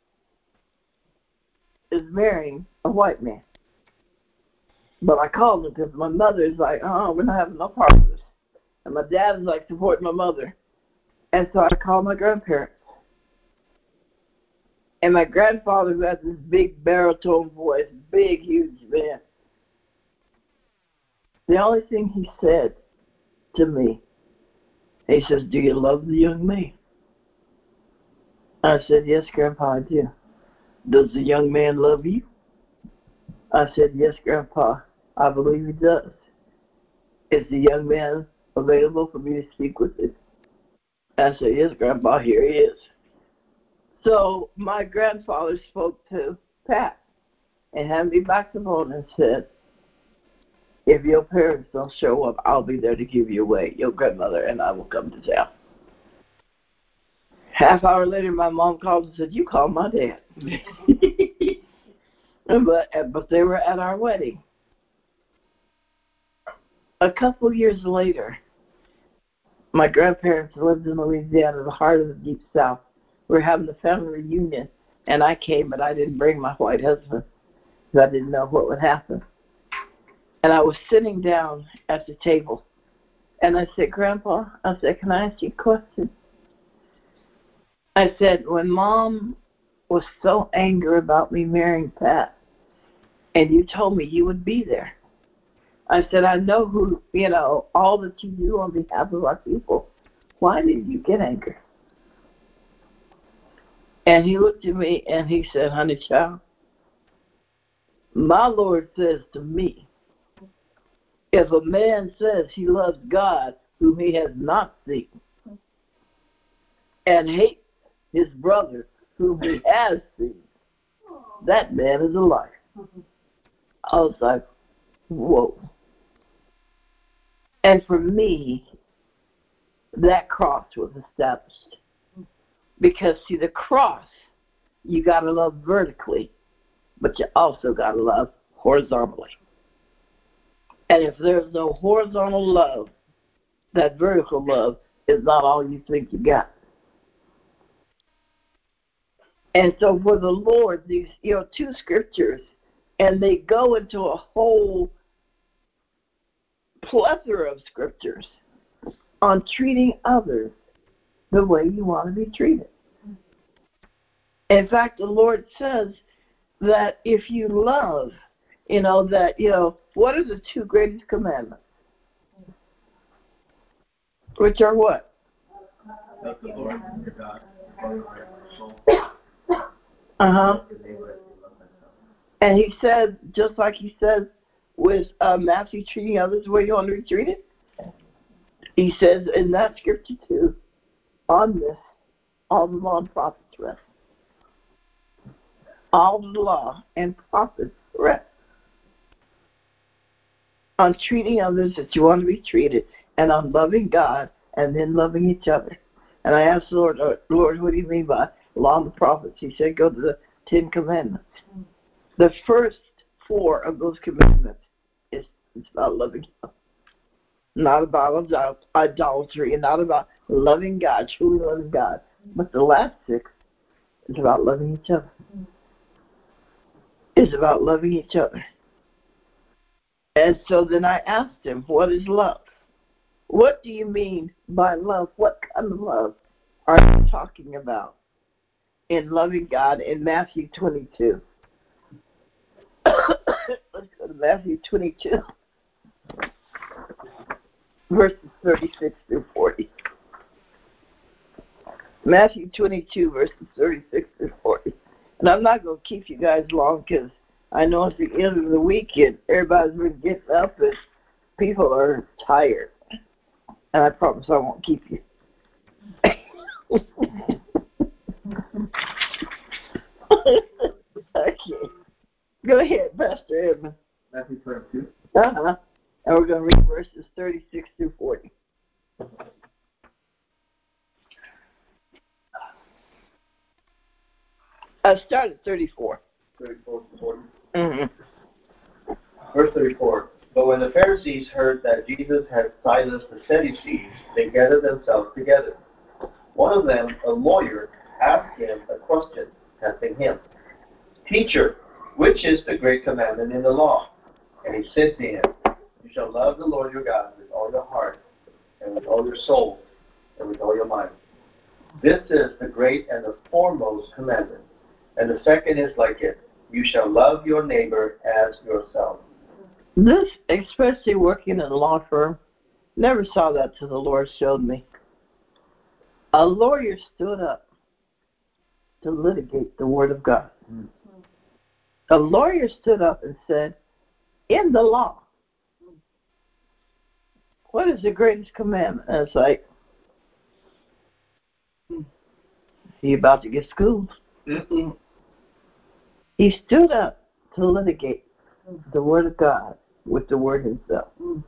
is marrying a white man. But I called him because my mother is like, oh, we're not having no part of this. And my dad is like supporting my mother. And so I called my grandparents. And my grandfather, who had this big baritone voice, big, huge man, the only thing he said to me, he says, "Do you love the young man?" I said, "Yes, Grandpa, I do." "Does the young man love you?" I said, "Yes, Grandpa, I believe he does." "Is the young man available for me to speak with him?" I said, "Yes, Grandpa, here he is." So my grandfather spoke to Pat and handed me back the phone and said, "If your parents don't show up, I'll be there to give you away. Your grandmother and I will come to town." Half hour later, my mom called and said, "You called my dad." but, but they were at our wedding. A couple years later, my grandparents lived in Louisiana, the heart of the Deep South. We were having a family reunion, and I came, but I didn't bring my white husband because I didn't know what would happen. And I was sitting down at the table, and I said, "Grandpa," I said, "can I ask you a question?" I said, "When Mom was so angry about me marrying Pat, and you told me you would be there, I said, I know who, you know, all that you do on behalf of our people. Why did you get angry?" And he looked at me and he said, "Honey child, my Lord says to me, if a man says he loves God whom he has not seen and hates his brother whom he has seen, that man is a liar." I was like, whoa. And for me, that cross was established. Because, see, the cross, you got to love vertically, but you also got to love horizontally. And if there's no horizontal love, that vertical love is not all you think you got. And so for the Lord, these, you know, two scriptures, and they go into a whole plethora of scriptures on treating others the way you want to be treated. In fact, the Lord says that if you love, you know, that, you know, what are the two greatest commandments? Which are what? Love the Lord your God, your soul. Uh-huh. And he said, just like he says with uh, Matthew, treating others the way you want to be treated, he says in that scripture too, on this, all the law and prophets rest. All the law and prophets rest on treating others that you want to be treated, and on loving God and then loving each other. And I asked the Lord, uh, Lord, what do you mean by law and the prophets? He said, go to the Ten Commandments. The first four of those commandments is it's about loving Him, not about idolatry, and not about loving God, truly loving God. But the last six is about loving each other. It's about loving each other. And so then I asked him, what is love? What do you mean by love? What kind of love are you talking about in loving God in Matthew twenty-two? Let's go to Matthew twenty-two, verses thirty-six through forty. Matthew twenty-two, verses thirty-six through forty. And I'm not going to keep you guys long because I know it's the end of the weekend. Everybody's been getting up and people are tired. And I promise I won't keep you. Okay. Go ahead, Pastor Edmund. Matthew twenty-two. Uh-huh. And we're going to read verses thirty-six through forty. I started at thirty-four. thirty-four to forty. Mm-hmm. Verse thirty-four. But when the Pharisees heard that Jesus had silenced the Sadducees, they gathered themselves together. One of them, a lawyer, asked him a question, testing him. Teacher, which is the great commandment in the law? And he said to him, you shall love the Lord your God with all your heart, and with all your soul, and with all your mind. This is the great and the foremost commandment. And the second is like it. You shall love your neighbor as yourself. This, especially working in a law firm, never saw that till the Lord showed me. A lawyer stood up to litigate the Word of God. Mm. A lawyer stood up and said, in the law, what is the greatest commandment? And it's like, he about to get schooled. Mm-mm. He stood up to litigate the Word of God with the Word himself. Mm.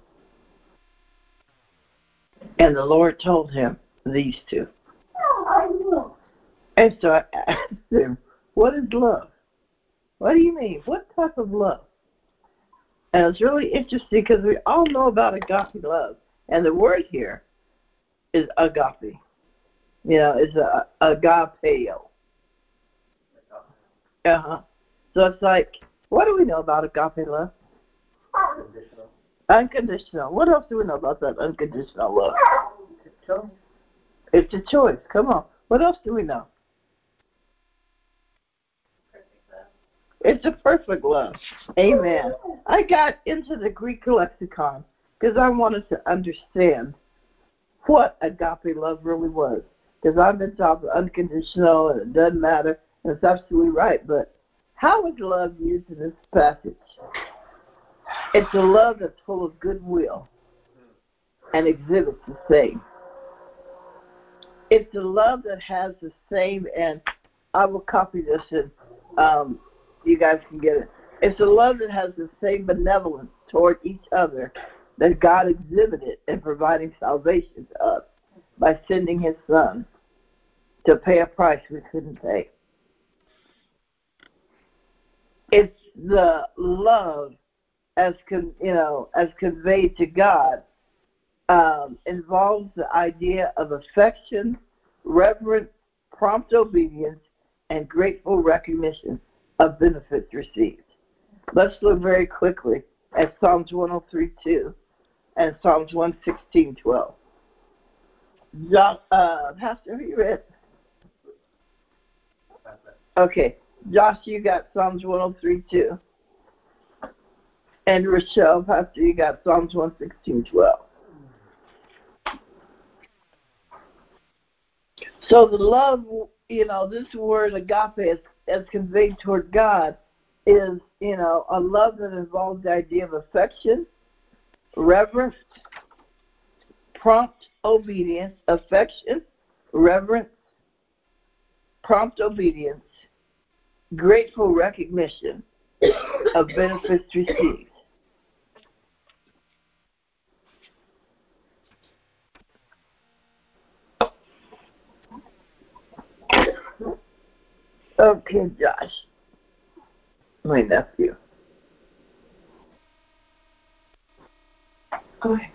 And the Lord told him these two. And so I asked him, what is love? What do you mean? What type of love? And it's really interesting because we all know about agape love. And the word here is agape. You know, it's a, agapeo. Uh-huh. So it's like, what do we know about agape love? Unconditional. Unconditional. What else do we know about that unconditional love? It's a choice. It's a choice. Come on. What else do we know? It's a perfect love. Amen. I got into the Greek lexicon because I wanted to understand what agape love really was. Because I've been taught unconditional and it doesn't matter, and it's absolutely right. But how is love used in this passage? It's a love that's full of goodwill and exhibits the same. It's a love that has the same, and I will copy this and um, you guys can get it. It's a love that has the same benevolence toward each other that God exhibited in providing salvation to us by sending his son to pay a price we couldn't pay. It's the love as con, you know as conveyed to God um, involves the idea of affection, reverence, prompt obedience, and grateful recognition of benefits received. Let's look very quickly at Psalms one oh three two and Psalms one sixteen twelve. John, uh, Pastor, have you read? Okay. Josh, you got Psalms one oh three two. And Rochelle, Pastor, you got Psalms one sixteen twelve. So the love, you know, this word agape as, as conveyed toward God is, you know, a love that involves the idea of affection, reverence, prompt obedience, affection, reverence, prompt obedience, grateful recognition of benefits received. Okay, Josh, my nephew. Go ahead.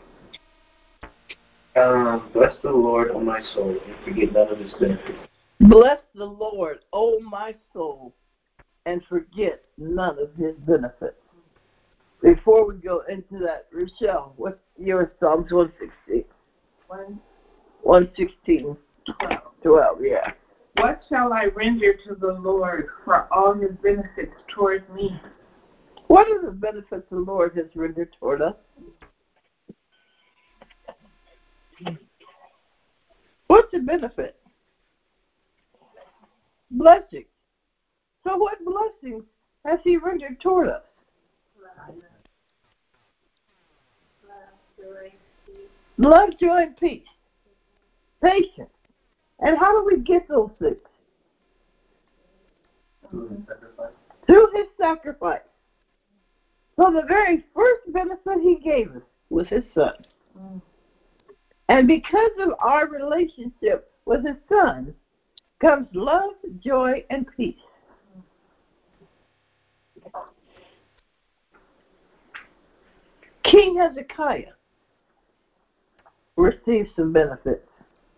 Um, bless the Lord, O my soul, and forget none of his benefits. Bless the Lord, O my soul, and forget none of his benefits. Before we go into that, Rochelle, what's your Psalms one sixteen? One. one sixteen. Twelve. twelve, yeah. What shall I render to the Lord for all his benefits toward me? What are the benefits the Lord has rendered toward us? What's the benefit? Blessings. So what blessings has he rendered toward us? Love, joy, and peace. Patience. And how do we get those things? Through his sacrifice. Through his sacrifice. So the very first benefit he gave us was his son. Mm. And because of our relationship with his son comes love, joy, and peace. King Hezekiah received some benefits.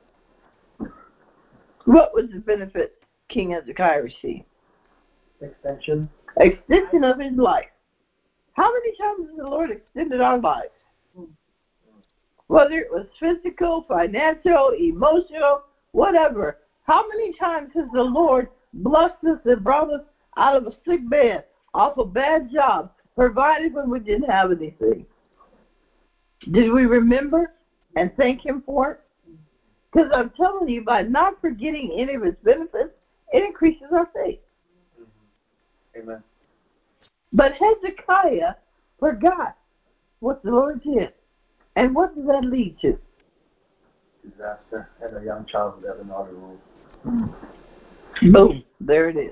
What was the benefit King Hezekiah received? Extension. Extension of his life. How many times has the Lord extended our lives? Whether it was physical, financial, emotional, whatever. How many times has the Lord blessed us and brought us out of a sick bed, off a bad job, provided when we didn't have anything. Did we remember and thank him for it? Because I'm telling you, by not forgetting any of his benefits, it increases our faith. Amen. But Hezekiah forgot what the Lord did. And what does that lead to? Disaster and a young child who doesn't know the rules. Boom. There it is.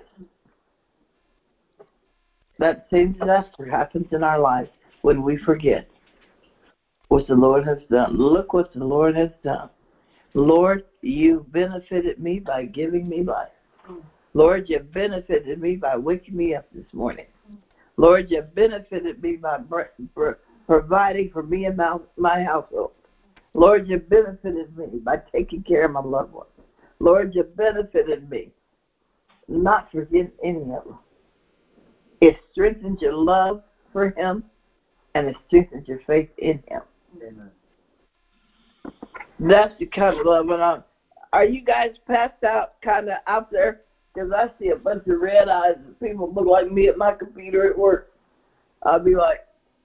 That same disaster happens in our lives when we forget what the Lord has done. Look what the Lord has done. Lord, you benefited me by giving me life. Lord, you benefited me by waking me up this morning. Lord, you benefited me by providing for me and my, my household. Lord, you benefited me by taking care of my loved ones. Lord, you benefited me. Not forget any of them. It strengthens your love for him, and it strengthens your faith in him. Amen. That's the kind of love. And I'm, are you guys passed out kind of out there? Because I see a bunch of red eyes and people look like me at my computer at work. I'll be like,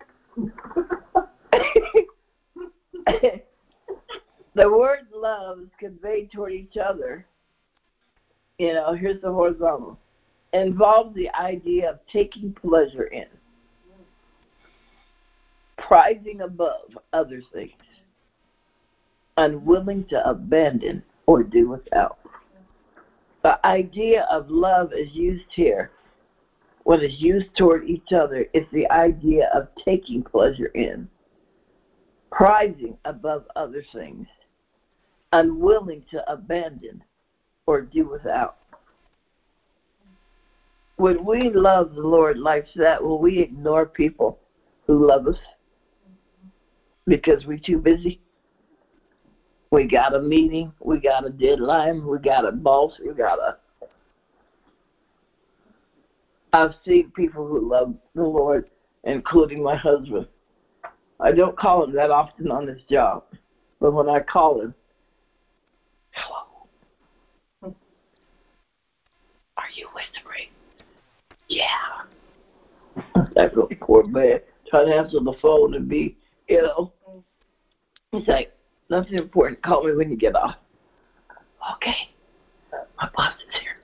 the word love is conveyed toward each other. You know, here's the horizontal. Involves the idea of taking pleasure in, prizing above other things, unwilling to abandon or do without. The idea of love is used here. When it's used toward each other, it's the idea of taking pleasure in, prizing above other things, unwilling to abandon or do without. When we love the Lord like that, will we ignore people who love us because we're too busy? We got a meeting, we got a deadline, we got a boss, we got a... I've seen people who love the Lord, including my husband. I don't call him that often on his job, but when I call him, hello, are you whispering? Yeah. That really poor man trying to answer the phone and be, you know. He's like, nothing important. Call me when you get off. Okay. My boss is here.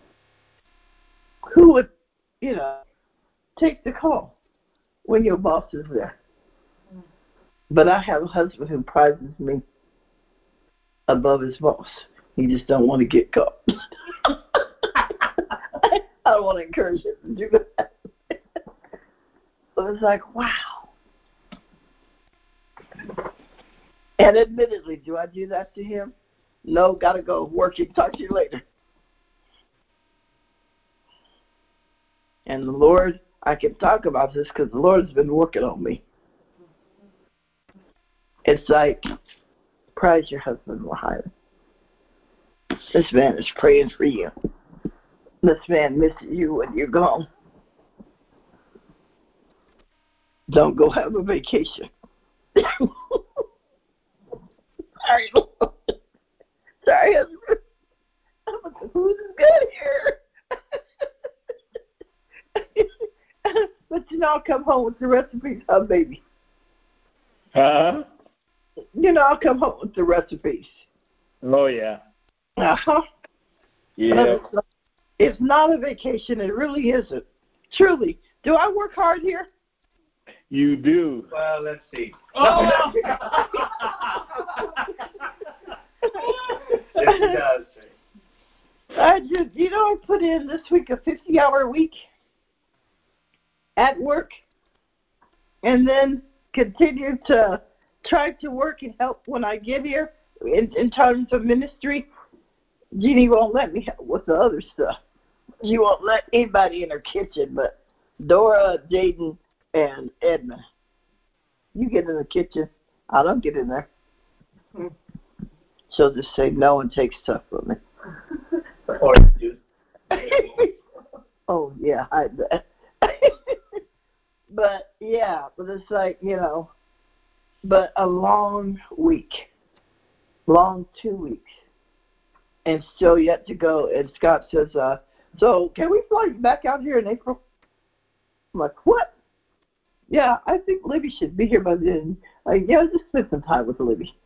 Who would, you know, take the call when your boss is there? But I have a husband who prizes me above his boss. He just don't want to get caught. I don't want to encourage him to do that. But it's like, wow. And admittedly, do I do that to him? No, gotta go. Working. Talk to you later. And the Lord, I can talk about this because the Lord's been working on me. It's like, prize your husband more highly. This man is praying for you. This man misses you when you're gone. Don't go have a vacation. Sorry, Lord. Sorry, husband. Who's good here? But you know, I'll come home with the recipes, huh, baby? Huh? You know, I'll come home with the recipes. Oh, yeah. Uh-huh. Yeah. It's not, it's not a vacation. It really isn't. Truly. Do I work hard here? You do. Well, let's see. Oh! Yes, he does. I just, you know, I put in this week a fifty-hour week at work, and then continue to try to work and help when I get here in, in terms of ministry. Jeannie won't let me help with the other stuff. She won't let anybody in her kitchen but Dora, Jaden, and Edna. You get in the kitchen. I don't get in there. She'll just say no and take stuff from me. Or you. Oh, yeah, I bet. But, yeah, but it's like, you know, but a long week, long two weeks, and still yet to go. And Scott says, uh, So can we fly you back out here in April? I'm like, what? Yeah, I think Libby should be here by then. Like, yeah, just spend some time with Libby.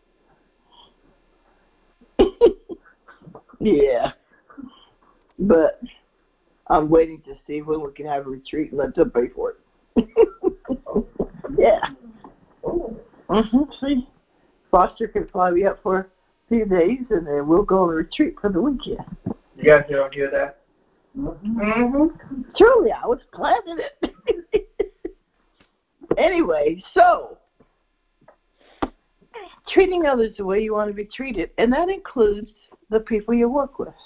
Yeah. But I'm waiting to see when we can have a retreat and let them pay for it. Yeah. Mm-hmm. See, Foster can fly me up for a few days, and then we'll go on a retreat for the weekend. You guys don't hear that? Mm-hmm. Truly, I was planning it. Anyway, so treating others the way you want to be treated, and that includes the people you work with.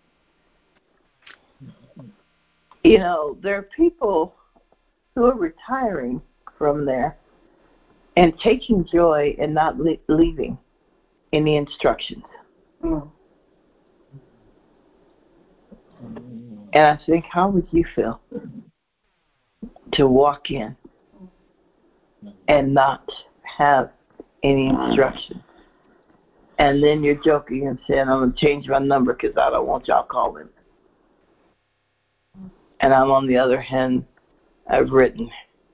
You know, there are people who are retiring from there and taking joy in not le- leaving any instructions. Mm. And I think, how would you feel to walk in and not have any instruction? And then you're joking and saying, I'm going to change my number because I don't want y'all calling. And I'm, on the other hand, I've written,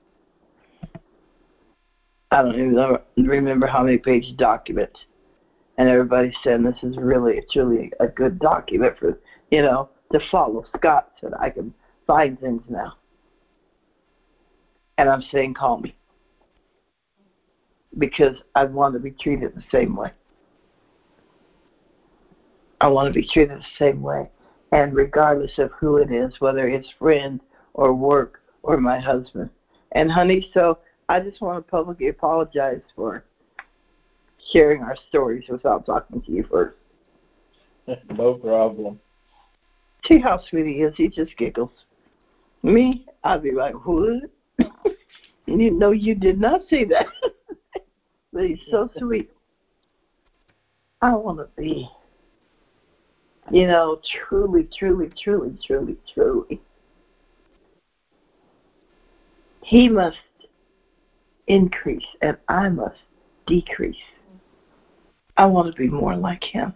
I don't even remember how many page documents. And everybody's saying this is really, truly a good document for, you know, to follow. Scott said I can find things now. And I'm saying, call me. Because I want to be treated the same way. I want to be treated the same way. And regardless of who it is, whether it's friend or work or my husband. And honey, so I just want to publicly apologize for sharing our stories without talking to you first. No problem. See how sweet he is. He just giggles. Me, I'd be like, what? You know, you did not say that. But he's so sweet. I want to be, you know, truly, truly, truly, truly, truly. He must increase and I must decrease. I want to be more like him.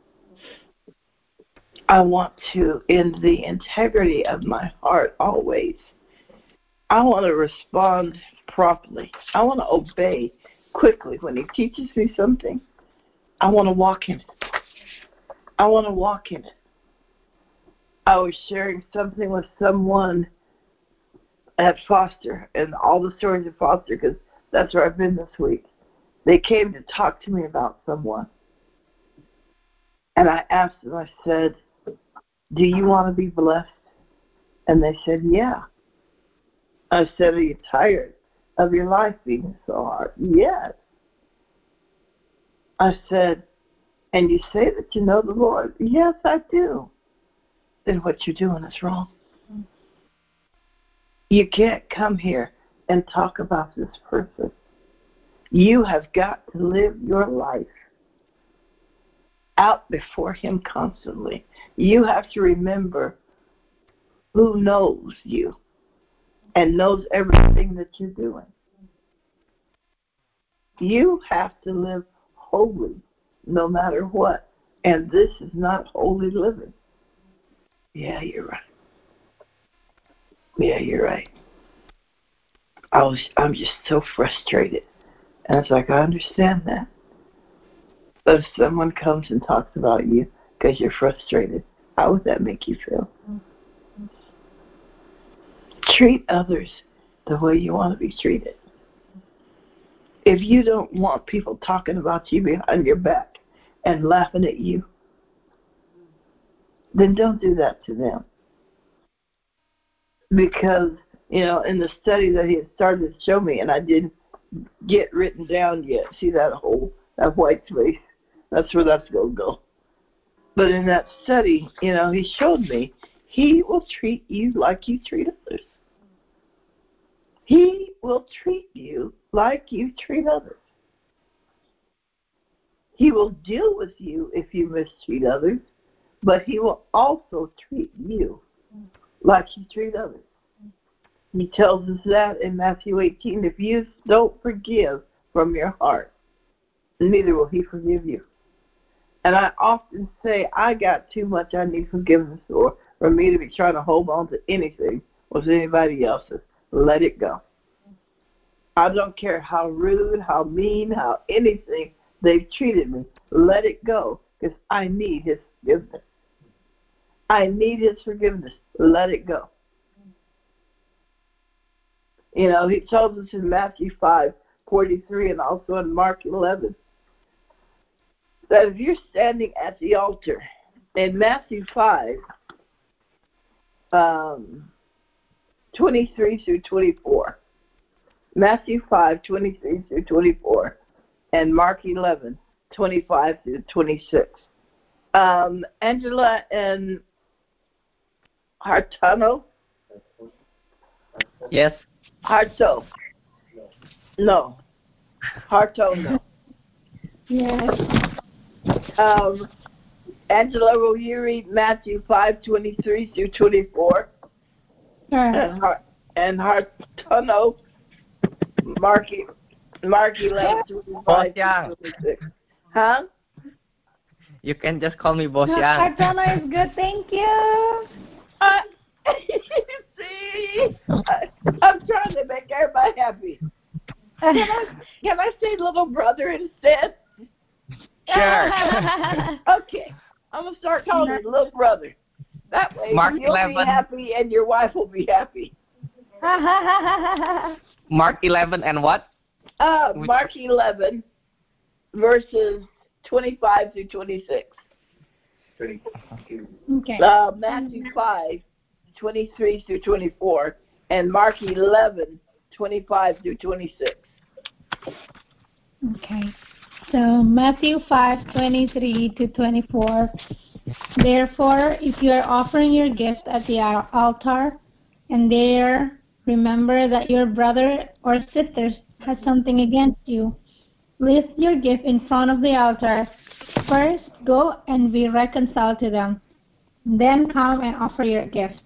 I want to, in the integrity of my heart always, I want to respond properly. I want to obey quickly. When he teaches me something, I want to walk in it. I want to walk in it. I was sharing something with someone at Foster, and all the stories at Foster, because that's where I've been this week. They came to talk to me about someone. And I asked them, I said, do you want to be blessed? And they said, yeah. I said, are you tired of your life being so hard? Yes. I said, and you say that you know the Lord? Yes, I do. Then what you're doing is wrong. You can't come here and talk about this person. You have got to live your life out before him constantly. You have to remember who knows you and knows everything that you're doing. You have to live holy no matter what. And this is not holy living. Yeah, you're right. Yeah, you're right. I was, I'm just so frustrated. And it's like, I understand that. But if someone comes and talks about you because you're frustrated, how would that make you feel? Treat others the way you want to be treated. If you don't want people talking about you behind your back and laughing at you, then don't do that to them. Because, you know, in the study that he had started to show me, and I didn't get written down yet, see that whole, that white space? That's where that's going to go. But in that study, you know, he showed me he will treat you like you treat others. He will treat you like you treat others. He will deal with you if you mistreat others, but he will also treat you like you treat others. He tells us that in Matthew eighteen, if you don't forgive from your heart, neither will he forgive you. And I often say, I got too much I need forgiveness for, for me to be trying to hold on to anything was anybody else's. Let it go. I don't care how rude, how mean, how anything they've treated me. Let it go, because I need his forgiveness. I need his forgiveness. Let it go. You know, he tells us in Matthew five forty-three and also in Mark eleven that if you're standing at the altar, in Matthew five, um, twenty-three through twenty-four, Matthew five twenty-three through twenty-four, and Mark eleven twenty-five through twenty-six. Um, Angela and Hartano? Yes. Harto. No. Harto, no. Yes. Um, Angela, will you read Matthew five twenty-three through twenty-four? Sure. And, Har- and Hartano, Mark, Mark eleven twenty-five through twenty-six. Huh? You can just call me Boss No, Yang. Hartano is good, thank you. Uh, see, I, I'm trying to make everybody happy. Can I, can I say little brother instead? Sure. Okay, I'm gonna start calling you little brother. That way Mark you'll eleven. be happy and your wife will be happy. Mark eleven and what? Uh, Mark eleven, verses twenty-five through twenty-six. Okay. Uh, Matthew five, twenty-three through twenty-four, and Mark eleven, twenty-five through twenty-six. Okay. So Matthew five twenty-three to twenty-four. Therefore, if you are offering your gift at the altar, and there remember that your brother or sister has something against you, leave your gift in front of the altar. First, go and be reconciled to them. Then come and offer your gift.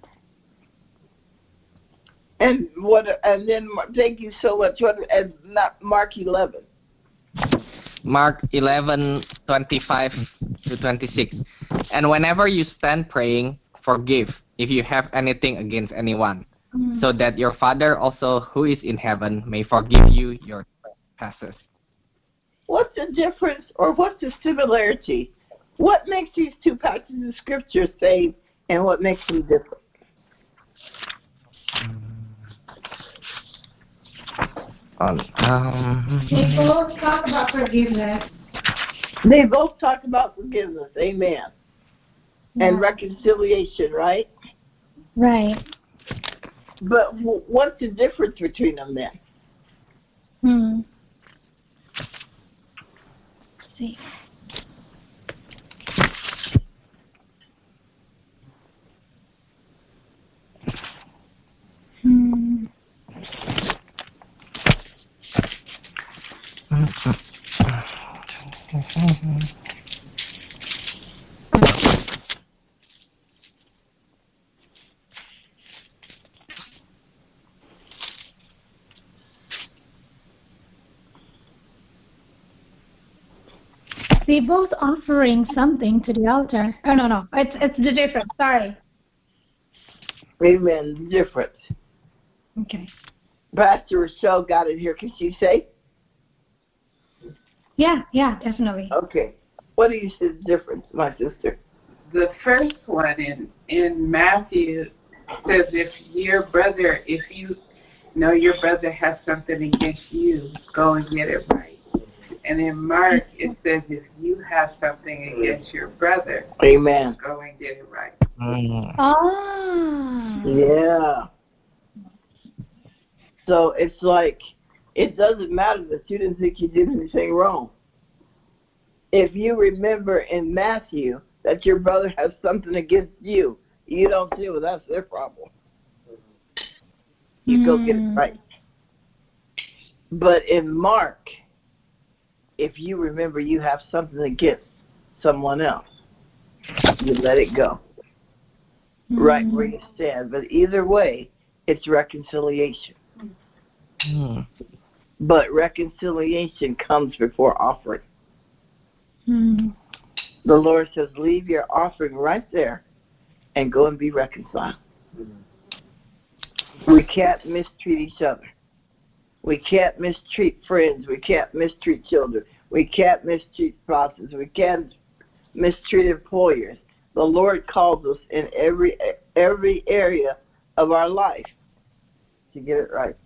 And what? And then thank you so much. What? And not Mark eleven. Mark eleven twenty-five to twenty-six. And whenever you stand praying, forgive if you have anything against anyone, Mm. so that your Father also who is in heaven may forgive you your trespasses. What's the difference, or what's the similarity? What makes these two passages of Scripture same, and what makes them different? Um, They both talk about forgiveness. They both talk about forgiveness, amen, Yeah. and reconciliation, right? Right. But w- what's the difference between them then? Hmm. Let's see. Hmm. They both offering something to the altar. Oh no no, it's it's the difference. Sorry. Amen. Difference. Okay. Pastor Rochelle got it here. Can she say? Yeah, yeah, definitely. Okay. What do you see the difference, my sister? The first one in, in Matthew says if your brother, if you know your brother has something against you, go and get it right. And in Mark, it says if you have something against your brother, Amen. go and get it right. mm, Ah. Yeah. So it's like, it doesn't matter that you didn't think you did anything wrong. If you remember in Matthew that your brother has something against you, you don't see, well, that's their problem. You mm. go get it right. But in Mark, if you remember you have something against someone else, you let it go. Mm. Right where you stand. But either way, it's reconciliation. mm. But reconciliation comes before offering. Mm. The Lord says, leave your offering right there and go and be reconciled. We can't mistreat each other. We can't mistreat friends. We can't mistreat children. We can't mistreat spouses. We can't mistreat employers. The Lord calls us in every every area of our life to get it right.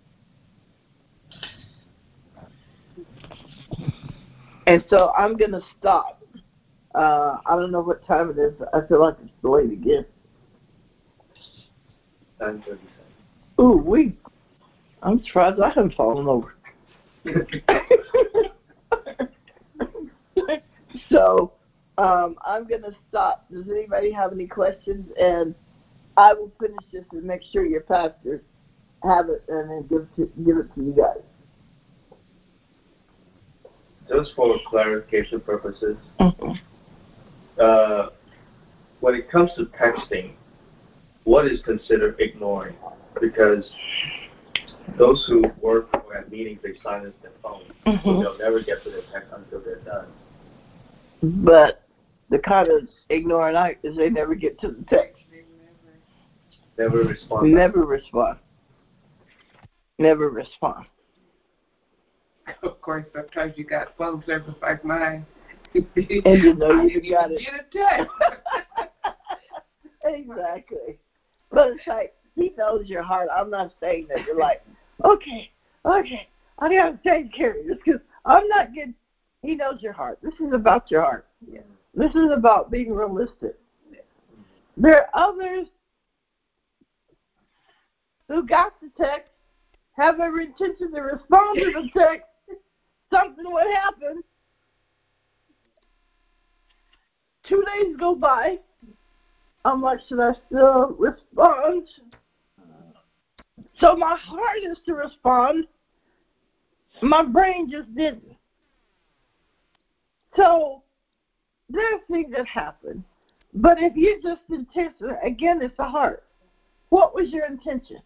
And so I'm going to stop. Uh, I don't know what time it is. I feel like it's late again. nine thirty-seven. Ooh, we. I'm surprised I haven't fallen over. So um, I'm going to stop. Does anybody have any questions? And I will finish this and make sure your pastors have it and then give it to, give it to you guys. Just for clarification purposes, Mm-hmm. uh, when it comes to texting, what is considered ignoring? Because those who work or at meetings, they silence their phone. Mm-hmm. So they'll never get to their text until they're done. But the kind of ignoring I is they never get to the text. Never respond. Never respond. Never respond. Of course, sometimes you got phone service like mine. And you know I you didn't got even it. get a text. Exactly. But it's like, he knows your heart. I'm not saying that you're like, okay, okay, I got to take care of this because I'm not getting, he knows your heart. This is about your heart. Yeah. This is about being realistic. Yeah. There are others who got the text, have every intention to respond to the text, something would happen. Two days go by. I'm like, should I still respond? So my heart is to respond. My brain just didn't. So there are things that happen. But if you just intention, again, it's the heart. What was your intention?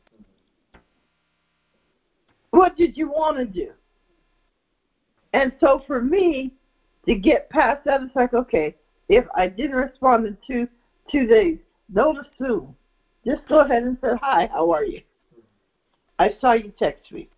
What did you want to do? And so for me, to get past that, it's like, okay, if I didn't respond in two, two days, don't assume. Just go ahead and say, hi, how are you? I saw you text me.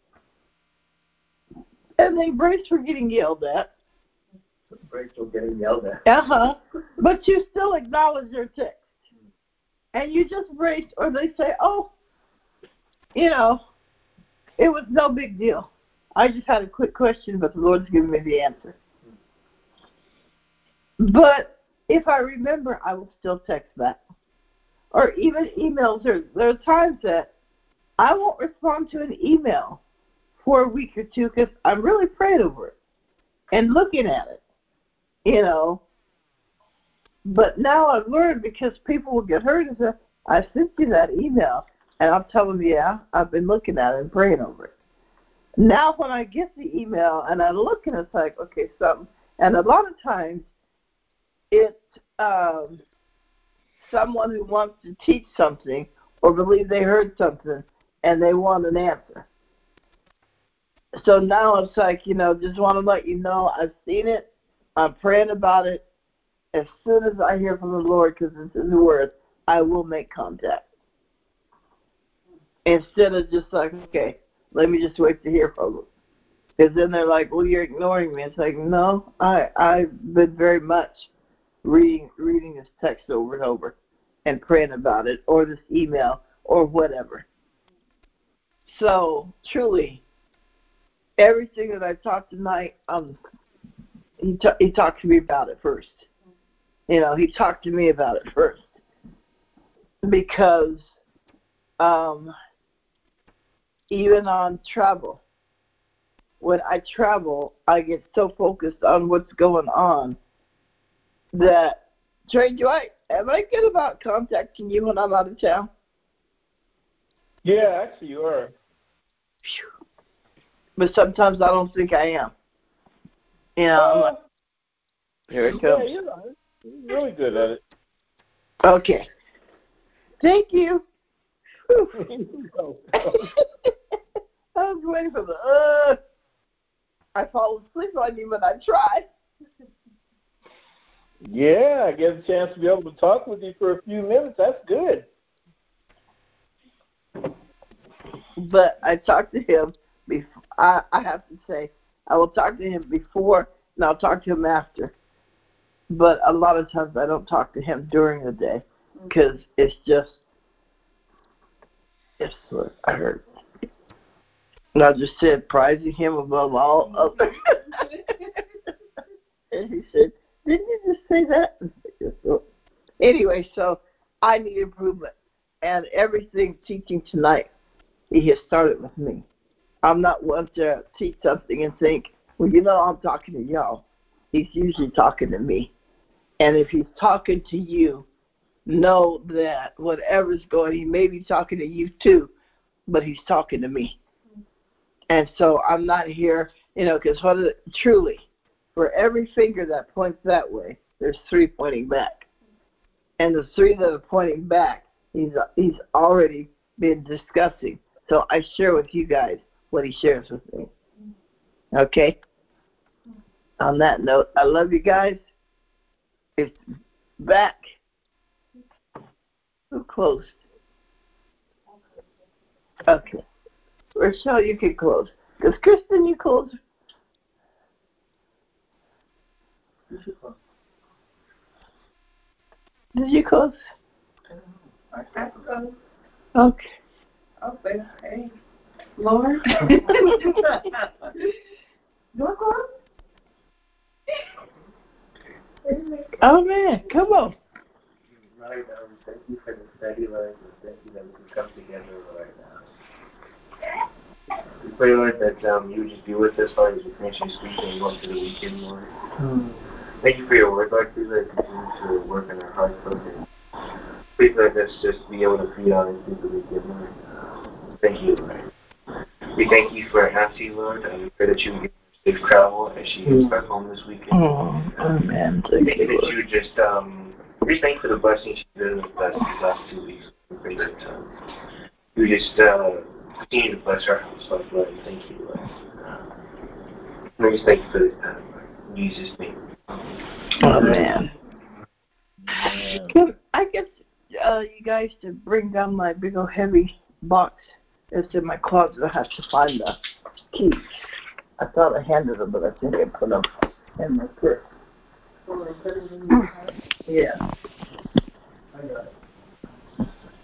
And they brace for getting yelled at. Brace for getting yelled at. Uh-huh. But you still acknowledge their text. And you just brace, or they say, oh, you know, it was no big deal. I just had a quick question, but the Lord's given me the answer. But if I remember, I will still text back. Or even emails. There, there are times that I won't respond to an email for a week or two because I'm really praying over it and looking at it, you know. But now I've learned, because people will get hurt and say, I sent you that email. And I'll tell them, yeah, I've been looking at it and praying over it. Now when I get the email and I look and it's like, okay, something. And a lot of times it's um, someone who wants to teach something or believe they heard something and they want an answer. So now it's like, you know, just want to let you know I've seen it. I'm praying about it. As soon as I hear from the Lord, because it's in the Word, I will make contact. Instead of just like, okay, let me just wait to hear from them. Because then they're like, well, you're ignoring me. It's like, no, I, I've been very much reading reading this text over and over and praying about it, or this email, or whatever. So, truly, everything that I talked tonight, um, he, ta- he talked to me about it first. You know, he talked to me about it first. Because um, even on travel, when I travel, I get so focused on what's going on that, Trey, do I, am I good about contacting you when I'm out of town? Yeah, actually you are. But sometimes I don't think I am. You know, I'm like, here it comes. Yeah, you're, you're really good at it. Okay. Thank you. I was waiting for the, uh, I fall asleep on you when I try. Yeah, I get a chance to be able to talk with you for a few minutes. That's good. But I talked to him before. I, I have to say, I will talk to him before, and I'll talk to him after. But a lot of times I don't talk to him during the day because it's just, it's what I heard. And I just said, prizing him above all others. And he said, didn't you just say that? Anyway, so I need improvement. And everything teaching tonight, he has started with me. I'm not one to teach something and think, well, you know, I'm talking to y'all. He's usually talking to me. And if he's talking to you, know that whatever's going, he may be talking to you too, but he's talking to me. And so I'm not here, you know, because what is it, truly, for every finger that points that way, there's three pointing back. And the three that are pointing back, he's he's already been discussing. So I share with you guys what he shares with me. Okay? On that note, I love you guys. It's back. Who closed? Okay. Rochelle, you can close. Because Kristen, you closed. Did you close? I have to go. Okay. I'll say, hey, Lord. You're going? Oh, man. Come on. Lord, um, thank you for the study, Lord, and thank you that we can come together, Lord. Uh, we pray, Lord, that um, you would just be with us, Lord, as we finish this week and go into the weekend, Lord. Hmm. Thank you for your word, Lord. Please let it continue to work in our hearts, Lord. And please let us just be able to feed on it through the weekend, Lord. Uh, thank you, Lord. We thank you for Nancy, Lord. Uh, we pray that you would give her safe travel as she gets back home this weekend. Oh, amen. Thank Thank you, you that Lord. you would just, um, we just thank you for the blessing she's been with us these last two weeks. We pray that um, you just uh, continue to bless our house, Lord. Lord, and thank you, Lord. Uh, we just thank you for this time, Lord. In Jesus' name. Amen. Can I get uh, you guys to bring down my big old heavy box that's in my closet? I have to find the keys. I thought I handed them, but I think I put them in my purse. Yeah. I got it.